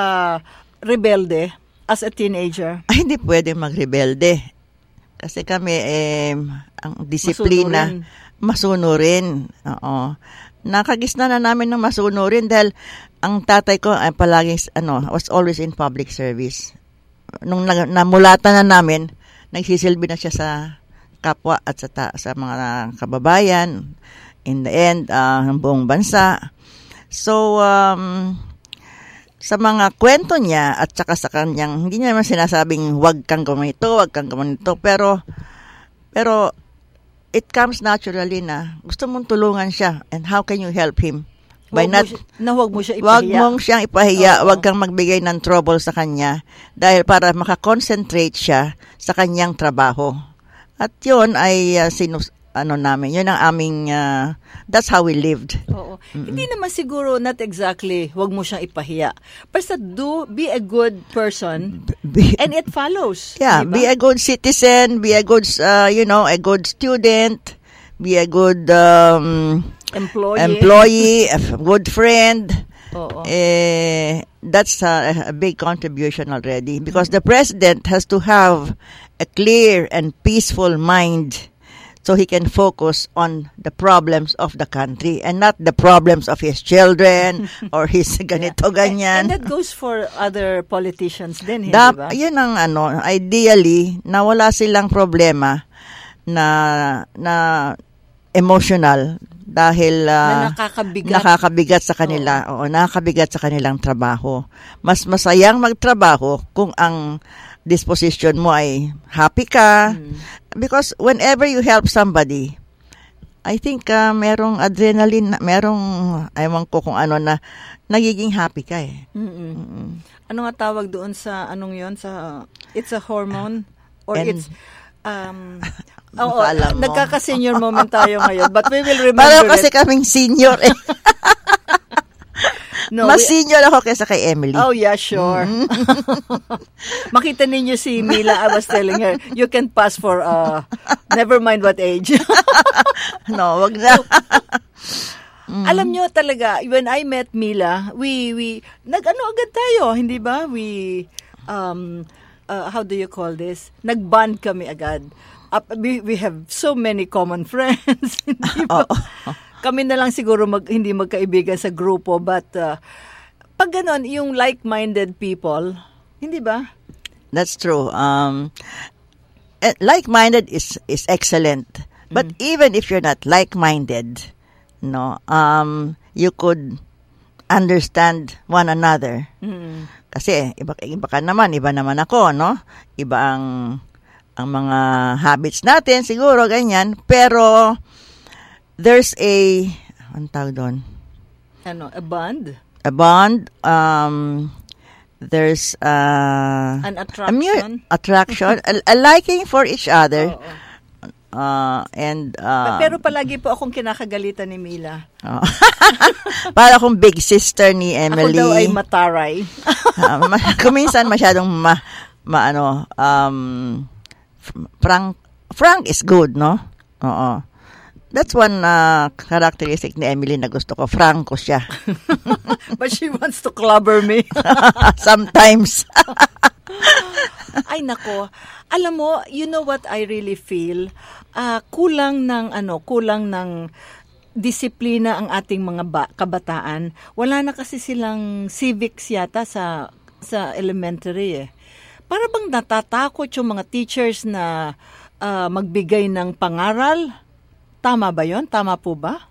rebelde as a teenager? Ay, hindi pwede magrebelde. Kasi kami, eh, ang disiplina, masunurin. Oo. Nakagisna na namin ng masunurin dahil ang tatay ko ay palaging, ano, was always in public service. Nung namulatan na namin, nagsisilbi na siya sa kapwa at sa, ta- sa mga kababayan. In the end, uh, ng buong bansa. So, um, sa mga kwento niya at saka sa kanyang, hindi niya naman sinasabing huwag kang gawin ito, huwag kang gawin ito, pero, pero, it comes naturally na gusto mong tulungan siya, and how can you help him? By wag not, mo siya, na huwag mo siya ipahiya. Huwag mong siyang ipahiya, Oo. huwag kang magbigay ng trouble sa kanya, dahil para makakonsentrate siya sa kanyang trabaho. At yun ay uh, sinus, ano namin, yun ang aming, uh, that's how we lived. Oo. Mm-mm. Hindi naman siguro, not exactly, huwag mo siyang ipahiya. Basta do, be a good person, be, and it follows. Yeah, diba? Be a good citizen, be a good, uh, you know, a good student, be a good, um, Employee. employee, a f- good friend. Oo. Eh, that's a, a big contribution already because the president has to have a clear and peaceful mind so he can focus on the problems of the country and not the problems of his children or his ganito, ganyan. And that goes for other politicians din, hindi Dap, ba? yun ang ano, ideally, na wala silang problema na na emotional dahil uh, na nakakabigat. nakakabigat sa kanila. Oo. Oo, nakakabigat sa kanilang trabaho. Mas masayang magtrabaho kung ang disposition mo ay happy ka. Mm. Because whenever you help somebody, I think uh, merong adrenaline, merong, ayaw ko kung ano na, nagiging happy ka eh. Mm-mm. Mm-mm. Ano nga tawag doon sa, anong yon sa, it's a hormone? Or And, it's, um, oo, alam mo. nagkaka-senior moment tayo ngayon, but we will remember Parang it. kasi kaming senior eh. No, Mas we- senior ako kaysa kay Emily. Oh, yeah, sure. Makita ninyo si Mila, I was telling her, you can pass for, uh, never mind what age. No, wag na. Alam nyo talaga, when I met Mila, we, we, nag-ano agad tayo, hindi ba? We, um, uh, how do you call this? Nag-bond kami agad. Uh, we, we have so many common friends, hindi ba? Oo. Kami na lang siguro mag, hindi magkaibigan sa grupo, but uh, pag ganon, yung like-minded people, hindi ba? That's true. Um, eh, like-minded is is excellent. But Mm. even if you're not like-minded, no, um, you could understand one another. Mm. Kasi iba, iba ka naman, iba naman ako, no? Iba ang ang mga habits natin, siguro ganyan. Pero there's a, anong tawag doon? Ano, a bond? A bond. Um, there's uh, An a attraction? mu- attraction, a, a liking for each other. Oo. Uh, and uh, Pero palagi po akong kinakagalitan ni Mila. oh. Para akong big sister ni Emily. Ako daw ay mataray. uh, ma- kuminsan masyadong ma, ma ano, um, frank, frank is good, no? Oo. That's one uh, characteristic ni Emily na gusto ko. Franco siya. But she wants to clobber me. Sometimes. Ay nako. Alam mo, you know what I really feel? Uh, kulang ng ano, kulang ng disiplina ang ating mga ba- kabataan. Wala na kasi silang civics yata sa sa elementary eh. Para bang natatakot yung mga teachers na uh, magbigay ng pangaral? Tama ba yon? Tama po ba?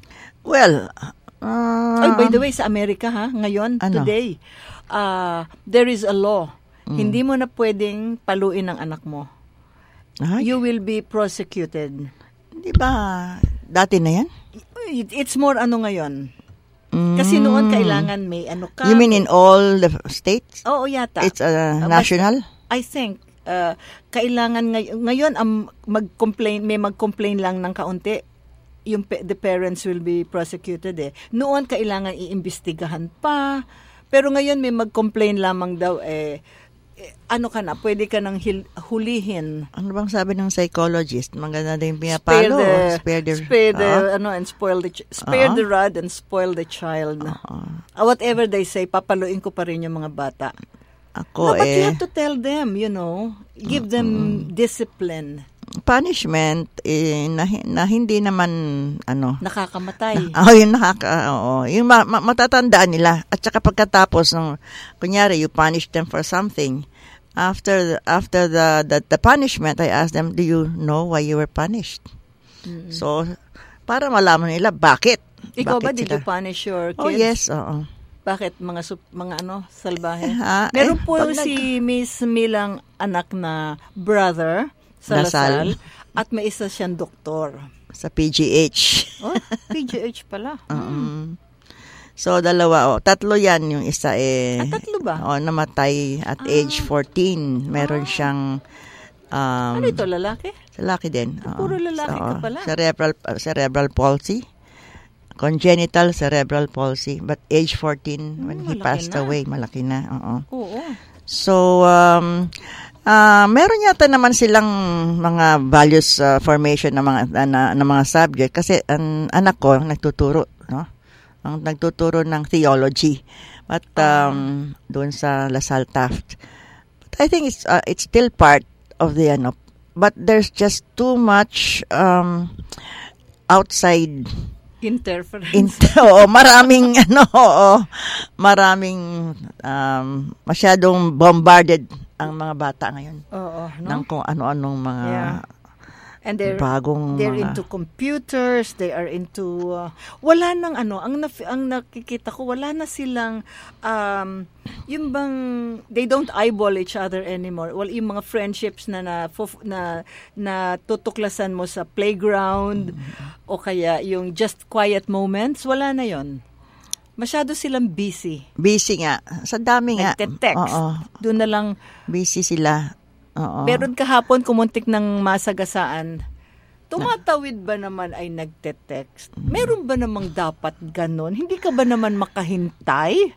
Well, uh, Ay, by the way, sa Amerika ha, ngayon, Ano? today, uh, there is a law. Mm. Hindi mo na pwedeng paluin ang anak mo. ay, You will be prosecuted. di ba, dati na yan? It- It's more ano ngayon. Kasi noon kailangan may ano ka. You mean in all the states? Oo, yata. It's uh, Uh, national? but I think, uh, kailangan ngay- ngayon, um, mag-complain, may mag-complain lang ng kaunti, yung pa- the parents will be prosecuted eh. Noon, kailangan iimbestigahan pa. Pero ngayon, may mag-complain lamang daw eh, eh, ano ka na, pwede ka nang hil- hulihin. Ano bang sabi ng psychologist? Maganda din Spare pinapalo. the, Spare the, spare the, Oo. ano, and spoil the, ch- spare Oo. the rod and spoil the child. Oo. Uh, whatever they say, papaluin ko pa rin yung mga bata. Ako No, but you eh, have to tell them, you know, give them discipline. punishment eh, na, na hindi naman, ano, Nakakamatay. oh, yung nakaka, oo, yung ma- ma- matatandaan nila. At saka pagkatapos, ng, kunyari, you punish them for something. After the, after the, the, the punishment, I ask them, do you know why you were punished? Mm. So, para malaman nila, bakit? Ikaw ba, Bakit did sila? you punish your kids? Oh, yes, oo. Bakit? Mga, sup- mga ano, salbahe? Ha? Meron Eh, po pag nag- si Miss Milang anak na brother sa Lasal. Lasal. At may isa siyang doktor. Sa P G H. Oh, P G H pala. Mm. So, dalawa, oh, tatlo yan. Yung isa eh, Ah, tatlo ba? oh, namatay at Ah. age fourteen. Meron Ah. siyang, um, Ano ito, lalaki? lalaki din. Ah, oo. puro lalaki ka pala. Cerebral, uh, cerebral palsy. Congenital cerebral palsy. But age fourteen, when Hmm, he malaki passed na. away, malaki na. Oo. Oo. So, um, Ah, meron yata naman silang mga values uh, formation ng mga uh, na, ng mga subject kasi ang anak ko ang nagtuturo, no? Ang nagtuturo ng theology. But um doon sa LaSalle Taft. But I think it's uh, it's still part of the ano, but there's just too much um outside Interference. In, oo, maraming ano, oo, maraming um, masyadong bombarded ang mga bata ngayon. Oo, no? Ng kung ano-anong mga Yeah. And they're bagong they're mga into computers, they are into uh, wala nang ano, ang naf- ang nakikita ko wala na silang um yung bang they don't eyeball each other anymore. Well, yung mga friendships na na na, na tutuklasan mo sa playground mm-hmm. o kaya yung just quiet moments, wala na yon. Masyado silang busy. Busy nga. Sa dami nga. Nagte-text. Oo. Doon na lang busy sila. Oo. Meron kahapon kumuntik ng masagasaan. Tumatawid ba naman ay nagte-text? Meron ba namang dapat ganon? Hindi ka ba naman makahintay?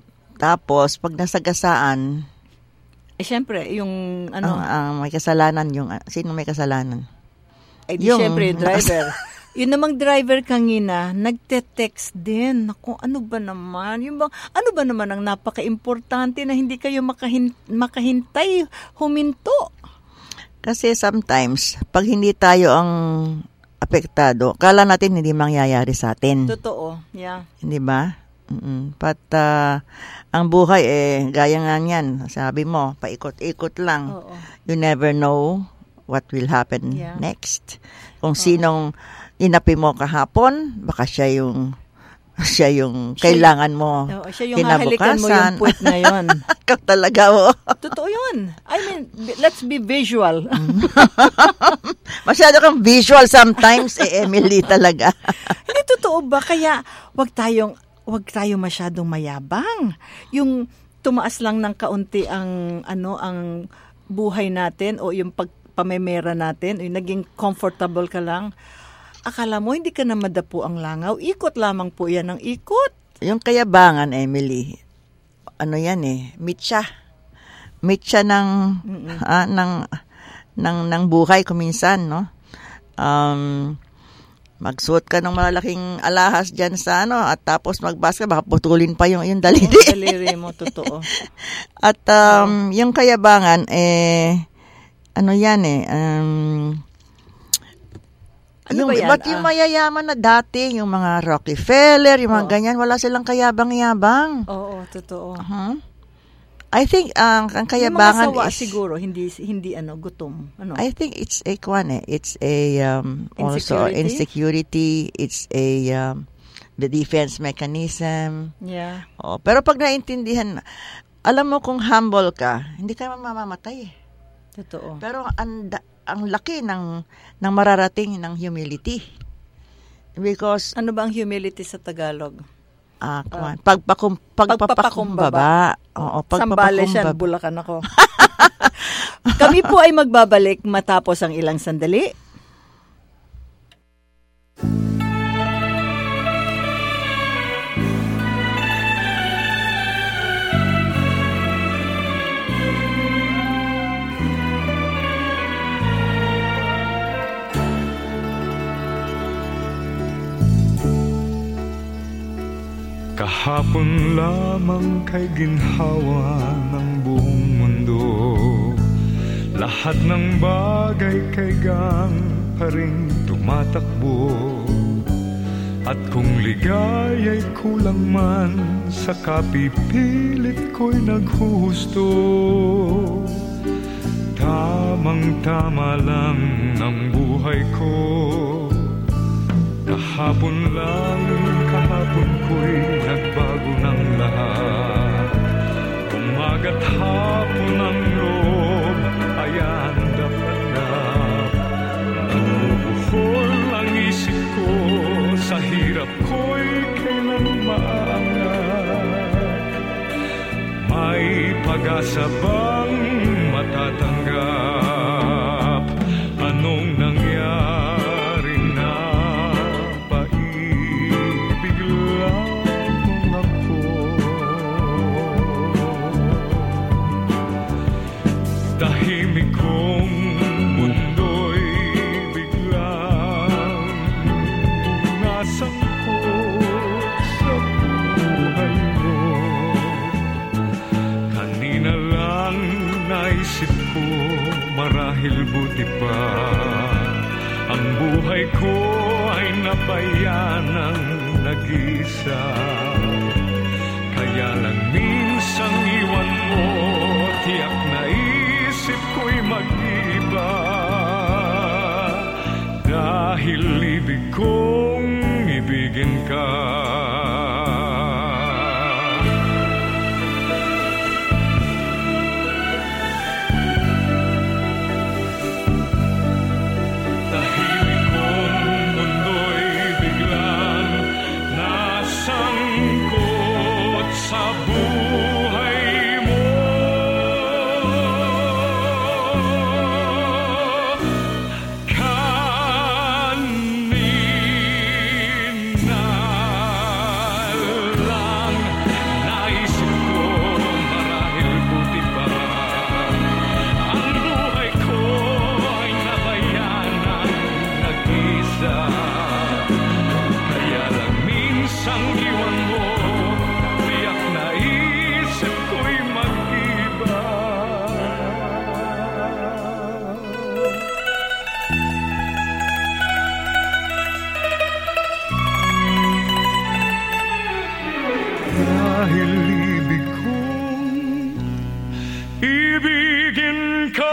Tapos, pag nasagasaan, eh, syempre, yung ano, ang, ang may kasalanan, yung, sino may kasalanan? eh, di syempre, yung driver. Yun namang driver kanina, nagte-text din. Naku, ano ba naman? Yung bang, ano ba naman ang napaka-importante na hindi kayo makahin, makahintay, huminto? Kasi sometimes, pag hindi tayo ang apektado, kala natin hindi mangyayari sa atin. Totoo, yeah. Hindi ba? Mm-mm. But, uh, ang buhay, eh, gaya nga yan, sabi mo, paikot-ikot lang. Oo. You never know what will happen Yeah. next. Kung Oo. sinong inapi mo kahapon, baka siya yung siya yung siya, kailangan mo no, siya yung hahalikan mo yung puwet na yun. Ikaw talaga mo. Totoo yun. I mean, let's be visual. Masyado kang visual sometimes, eh, Emily talaga. Hindi totoo ba? Kaya wag tayong wag tayo masyadong mayabang. Yung tumaas lang ng kaunti ang ano ang buhay natin o yung pagpamemera natin, yung naging comfortable ka lang. Akala mo, hindi ka na madapo ang langaw. Ikot lamang po yan ng ikot. Yung kayabangan, Emily, ano yan eh, mitya. Mitya ng, ah, ng, ng, ng buhay kuminsan, no? Um, magsuot ka ng malalaking alahas dyan sa ano, at tapos magbasa, baka putulin pa yung, yung daliri. Yung daliri mo, totoo. At um, yung kayabangan, eh, ano yan eh, um, Ano yung, ba yan? Ba't yung mayayaman na dati, yung mga Rockefeller, yung mga Oo. ganyan, wala silang kayabang-yabang. Oo, totoo. Uh-huh. I think ang ang Yung mga kayabangan sawa is siguro, hindi hindi ano, gutom. Ano? I think it's a kwan eh. It's a um, also Insecurity? insecurity. It's a um, the defense mechanism. Yeah. Oh, pero pag naintindihan, alam mo kung humble ka, hindi ka mamamatay eh. Totoo. Pero ang ang laki ng ng mararating ng humility. Because Ano ba ang humility sa Tagalog? ah, uh, pagpakum pagpapakumbaba. Oo, Sambales yan, pagpapakumbaba. Bulacan ako. Kami po ay magbabalik matapos ang ilang sandali. Kahapon lamang kay ginhawa ng buong mundo. Lahat ng bagay kay gang pa rin tumatakbo. At kung ligaya'y kulang man, sa kapipilit ko'y naghuhusto. Tamang-tama lang ng buhay ko. Kahapon lang, kahapon ko'y nagbago ng lahat. Umaga't hapon ang loob, ayan dapat-dap. Nabubuhol ang isip ko, sa hirap ko'y kailan maangat. May pag-asa bang matatanggap? Anong nangyari na? Dahil Dahil buti pa ang buhay ko ay nabayan ng nag-isa. Kaya lang minsang iwan mo, tiyak na isip ko'y mag-iba. Dahil ibig kong ibigin ka. Dahil ibig kong ibigin ka.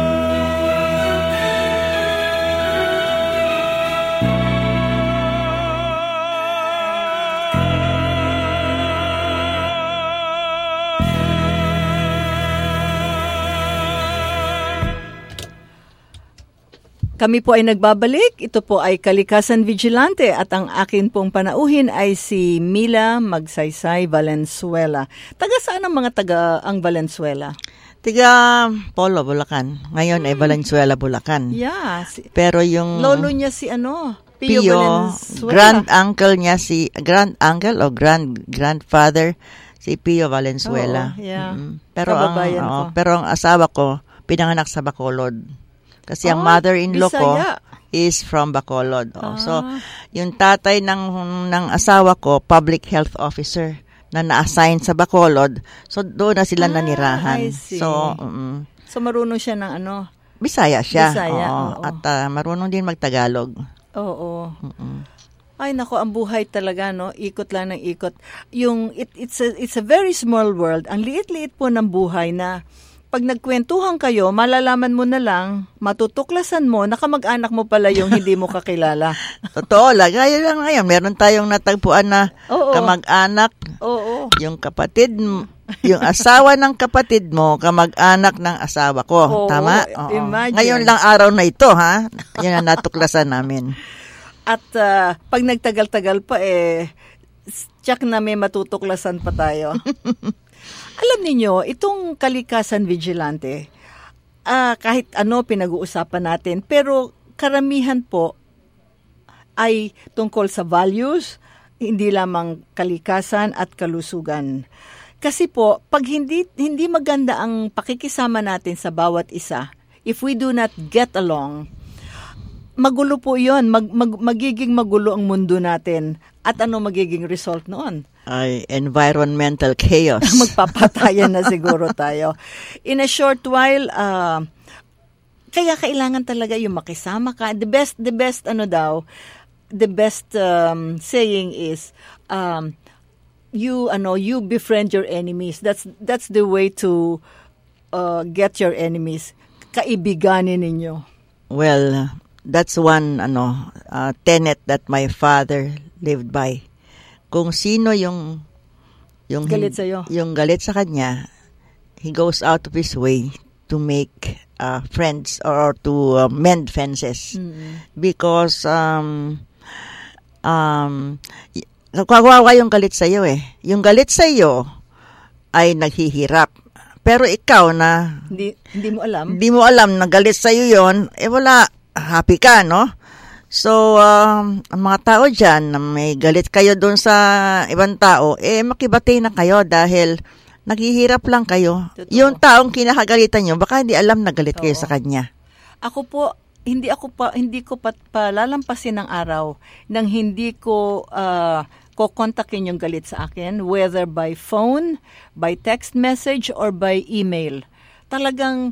Kami po ay nagbabalik. Ito po ay Kalikasan Vigilante at ang akin pong panauhin ay si Mila Magsaysay Valenzuela. Taga saan ang mga taga ang Valenzuela? Tiga Polo, Bulacan. Ngayon hmm. ay Valenzuela, Bulacan. Yeah. Si, Pero yung lolo niya si ano? Pio, Pio Valenzuela. Grand uncle niya si grand uncle o grand grandfather si Pio Valenzuela. Oo, yeah. Mm-hmm. Pero ang oh, pero ang asawa ko pinanganak sa Bacolod. Kasi ang oh, mother-in-law ko Bisaya. is from Bacolod. Oh. Ah. So, yung tatay ng ng asawa ko, public health officer na na-assign sa Bacolod. So, doon na sila ah, nanirahan. I see. So, um, so marunong siya ng ano? Bisaya siya. Bisaya, oo. oo. At uh, marunong din magtagalog. Oo. Mm-mm. Ay nako, ang buhay talaga no, ikot lang ng ikot. Yung it, it's a it's a very small world. Ang liit-liit po ng buhay na pag nagkwentuhan kayo, malalaman mo na lang, matutuklasan mo, nakamag-anak mo pala yung hindi mo kakilala. Totoo lang. Gaya lang ngayon, meron tayong natagpuan na Oo. kamag-anak. Oo. Yung kapatid, yung asawa ng kapatid mo, kamag-anak ng asawa ko. Oo, Tama? Oo. imagine. Ngayon lang araw na ito, ha? Yan ang natuklasan namin. At uh, pag nagtagal-tagal pa, eh, tsak na may matutuklasan pa tayo. Alam niyo, itong Kalikasan Vigilante, uh, kahit ano pinag-uusapan natin, pero karamihan po ay tungkol sa values, hindi lamang kalikasan at kalusugan. Kasi po, pag hindi, hindi maganda ang pakikisama natin sa bawat isa, if we do not get along, magulo po yun. Mag, mag, magiging magulo ang mundo natin. At ano magiging result noon? Ay, environmental chaos. Magpapatayan na siguro tayo. In a short while, uh, kaya kailangan talaga yung makisama ka. The best, the best ano daw, the best um, saying is, um, you ano, you befriend your enemies. That's that's the way to uh, get your enemies. Kaibiganin ninyo. Well, that's one ano uh, tenet that my father lived by. Kung sino yung yung galit sa iyo, yung galit sa kanya, he goes out of his way to make uh, friends or to uh, mend fences. Mm-hmm. Because um um kawawa yung galit sa iyo eh. Yung galit sa iyo ay naghihirap. Pero ikaw na hindi hindi mo alam. Hindi mo alam na galit sa iyo 'yon, eh wala, happy ka, no? So, um, ang mga tao dyan, na may galit kayo doon sa ibang tao, eh makibati na kayo dahil naghihirap lang kayo. Totoo. Yung taong kinakagalitan nyo, baka hindi alam na galit kayo Oo. sa kanya. Ako po, hindi ako pa hindi ko pa palalampasin ng araw nang hindi ko uh, kokontakin yung galit sa akin, whether by phone, by text message, or by email. Talagang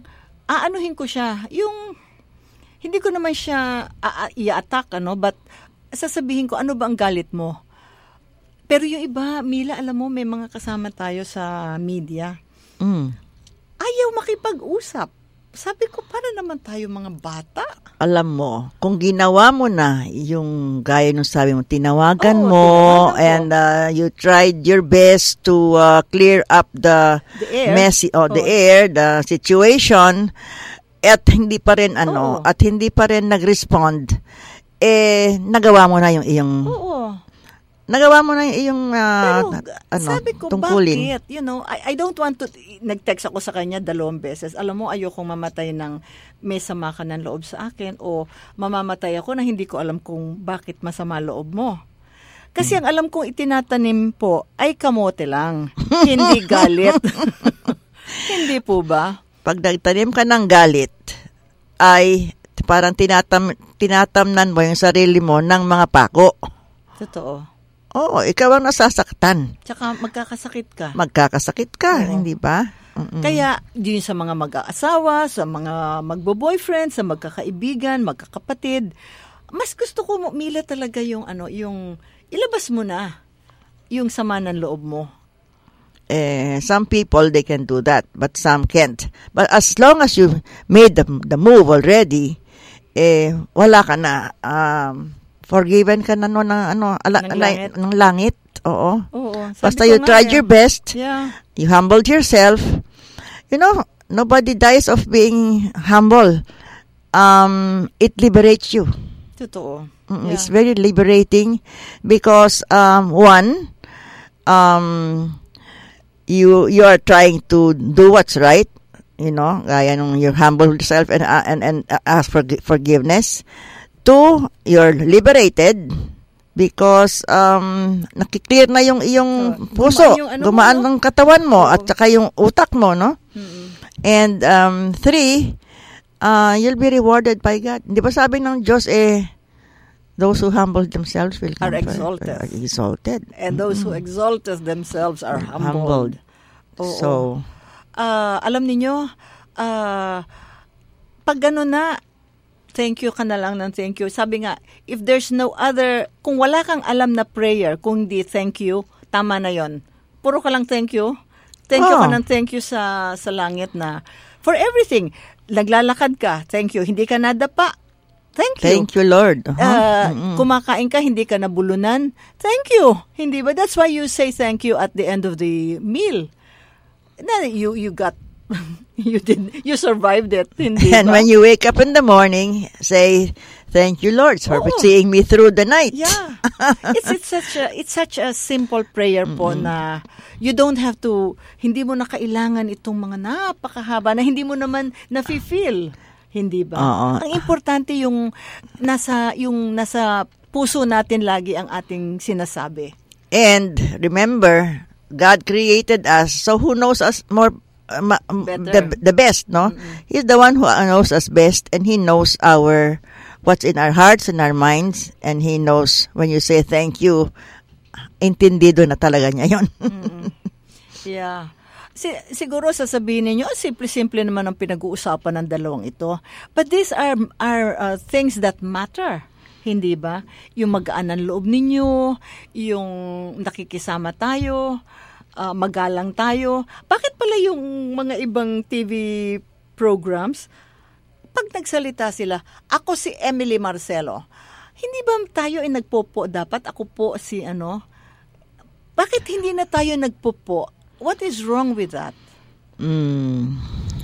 aanuhin ko siya. Yung, hindi ko naman siya a- a- i-attack, ano, but sasabihin ko, ano ba ang galit mo? Pero yung iba, Mila, alam mo, may mga kasama tayo sa media. Mm. Ayaw makipag-usap. Sabi ko, para naman tayo mga bata. Alam mo, kung ginawa mo na yung gaya nung sabi mo, tinawagan Oo, mo, tinawagan ko. and uh, you tried your best to uh, clear up the, The air. messy, oh, the Oo. air, the situation, at hindi pa rin ano, Oo. at hindi pa rin nag-respond, eh, nagawa mo na yung iyong, Oo. nagawa mo na yung iyong, uh, Pero, ano, sabi ko, tungkulin. bakit? You know, I, I don't want to, nag-text ako sa kanya dalawang beses. Alam mo, ayokong mamatay ng may sama ka ng loob sa akin o mamamatay ako na hindi ko alam kung bakit masama loob mo. Kasi ang alam kong itinatanim po ay kamote lang, hindi galit. Hindi po ba? Pag nagtanim ka ng galit, ay parang tinatam, tinatamnan mo yung sarili mo ng mga pako. Totoo. Oo, ikaw ang nasasaktan. Tsaka magkakasakit ka. Magkakasakit ka, Oo. hindi ba? Mm-mm. Kaya, yun sa mga mag-aasawa, sa mga magbo-boyfriend, sa magkakaibigan, magkakapatid, mas gusto ko, mo- Mila, talaga yung, ano, yung, ilabas mo na yung sama ng loob mo. Eh, some people, they can do that, but some can't. But as long as you made the, the move already, eh, wala ka na. Um, forgiven ka na no, ng, ano, ala, Ng ala- langit. ng langit. Oo. Oo. sabi Basta ko you nga tried eh. your best. Yeah. You humbled yourself. You know, nobody dies of being humble. Um, it liberates you. Totoo. Mm, Yeah. It's very liberating because um, one, um, you you are trying to do what's right. You know, gaya nung you humble yourself and uh, and and uh, ask for forgiveness. Two, you're liberated because um, nakiklear na yung iyong Oh, puso, gumaan yung ano mo, gumaan no? ng katawan mo Oo. at saka yung utak mo, no? Mm-mm. And um, three, uh, you'll be rewarded by God. Hindi ba sabi ng Diyos, eh, those who humble themselves will Are come exalted. are exalted. And those who exalt themselves are humbled. Oo. So, Ah, alam niyo, ah, pag gano'n na, thank you ka na lang ng thank you. Sabi nga, if there's no other, kung wala kang alam na prayer, kung di thank you, tama na yon. Puro ka lang thank you. Thank you Oh. ka ng thank you sa, sa langit na, for everything. Naglalakad ka, thank you. Hindi ka nadapa, thank you. thank you, Lord. Uh-huh. Ah, Mm-mm. kumakain ka, hindi ka nabulunan, thank you. Hindi ba? That's why you say thank you at the end of the meal. Na you you got you did you survived it, hindi And ba? when you wake up in the morning, say, thank you, Lord, for Oo. seeing me through the night. Yeah. It's it's such a it's such a simple prayer po na you don't have to, hindi mo na kailangan itong mga napakahaba na hindi mo naman nafi-feel, hindi ba? Oo. Ang importante yung nasa yung nasa puso natin lagi ang ating sinasabi. And remember, God created us, so who knows us more, uh, ma- um, Better. the, the best, no? He's the one who knows us best, and He knows our, what's in our hearts and our minds, and He knows when you say thank you, intindido na talaga niya yun. Yeah. Si- siguro sasabihin niyo, simple-simple naman ang pinag-uusapan ng dalawang ito. But these are are uh, things that matter. Hindi ba? Yung magaan ang loob ninyo, yung nakikisama tayo, uh, magalang tayo. Bakit pala yung mga ibang T V programs, pag nagsalita sila, ako si Emily Marcelo, hindi ba tayo ay nagpopo dapat? Ako po si ano? Bakit hindi na tayo nagpopo? What is wrong with that? Mm.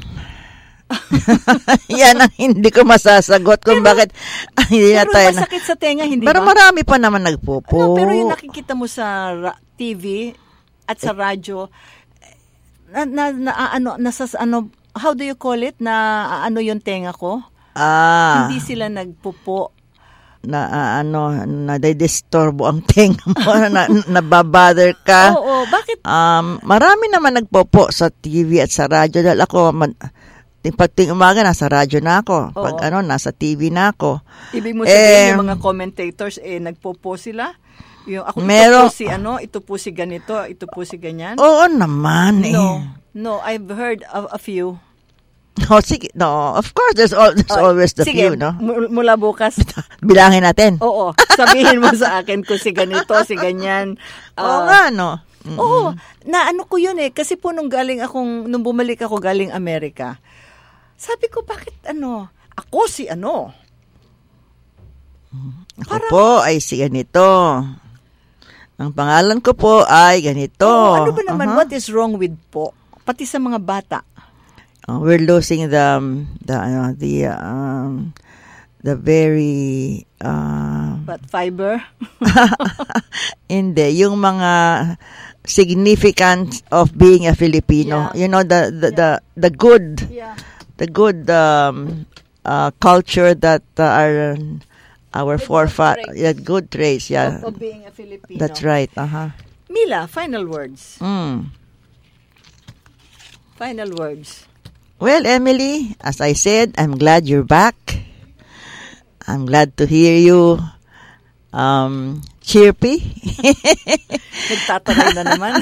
Yan ang hindi ko masasagot kung Pero- bakit ah, hindi na Pero tayo na. masakit sa tenga, hindi Pero ba? marami pa naman nagpopo. Ano, pero yung nakikita mo sa ra- T V at sa radyo, na, na, na ano, nasas, ano, how do you call it? Na ano yung tenga ko? ah, Hindi sila nagpupo. na ah, ano, nadidisturbo ang tenga mo, na, nababother ka. Oo, bakit? Um, marami naman nagpopo sa T V at sa radyo dahil ako, man, pag ting umaga, nasa radyo na ako. Pag Oo. ano, nasa T V na ako. Ibig mo sabihin Eh, yung mga commentators, eh, nagpupo sila? Yung, ako, Meron- ito po si ano, ito po si ganito, ito po si ganyan? Oo naman eh. No, no, I've heard of a few. Oh, sige. No, of course, there's, al- there's Oh, always the sige, few, no? mu- mula bukas, Bilangin natin. oo, sabihin mo sa akin kung si ganito, si ganyan. Oo Ah, nga, no? Mm. Oo, na ano ko yun eh. Kasi po nung galing akong, nung bumalik ako galing Amerika, sabi ko, bakit ano, ako si ano? Ako po ay si ganito. Ang pangalan ko po ay ganito. Oo, ano ba naman, Uh-huh. what is wrong with po? Pati sa mga bata. Uh, we're losing the um, the ano, the um the very uh, But fiber? hindi yung mga significance of being a Filipino. Yeah. You know the the, the the good Yeah. the good um uh, culture that uh, our our The good forefathers traits. yeah, good traits, yeah. Of, of being a Filipino. That's right. Uh-huh. Mila, final words. Mm. Final words. Well, Emily, as I said, I'm glad you're back. I'm glad to hear you um, chirpy. Nagtataray na naman.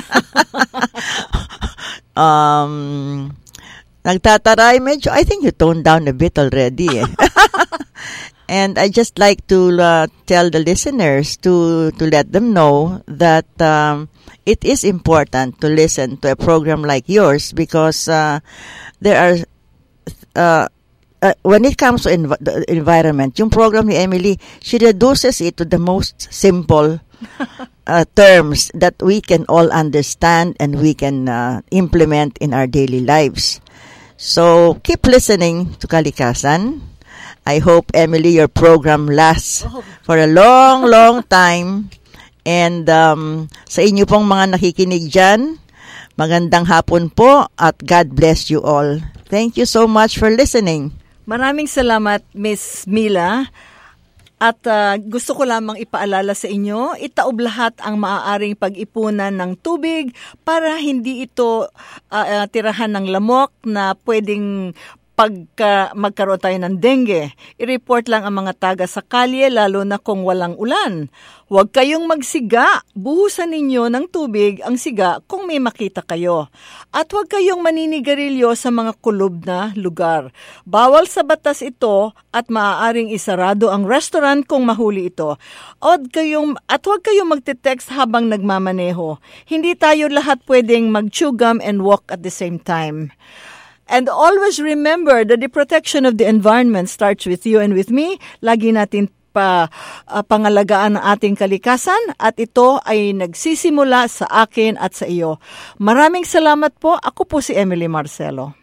um, nagtataray medyo. I think you toned down a bit already. Eh. And I just like to uh, tell the listeners to to let them know that um, it is important to listen to a program like yours because uh, there are uh, uh, when it comes to env- the environment, yung program ni Emily, she reduces it to the most simple uh, terms that we can all understand and we can uh, implement in our daily lives. So keep listening to Kalikasan. I hope, Emily, your program lasts for a long, long time. And um, sa inyo pong mga nakikinig dyan, magandang hapon po at God bless you all. Thank you so much for listening. Maraming salamat, Miss Mila. At uh, gusto ko lamang ipaalala sa inyo, itaob lahat ang maaaring pag-ipunan ng tubig para hindi ito uh, uh, tirahan ng lamok na pwedeng pagka magkaroon tayo ng dengue. I-report lang ang mga taga sa kalye lalo na kung walang ulan. Huwag kayong magsiga. Buhusan ninyo ng tubig ang siga kung may makita kayo. At huwag kayong maninigarilyo sa mga kulob na lugar. Bawal sa batas ito at maaaring isarado ang restaurant kung mahuli ito. At, kayong, at huwag kayong magte-text habang nagmamaneho. Hindi tayo lahat pwedeng mag-chew gum and walk at the same time. And always remember that the protection of the environment starts with you and with me. Lagi natin pa uh, pangalagaan ang ating kalikasan at ito ay nagsisimula sa akin at sa iyo. Maraming salamat po. Ako po si Emily Marcelo.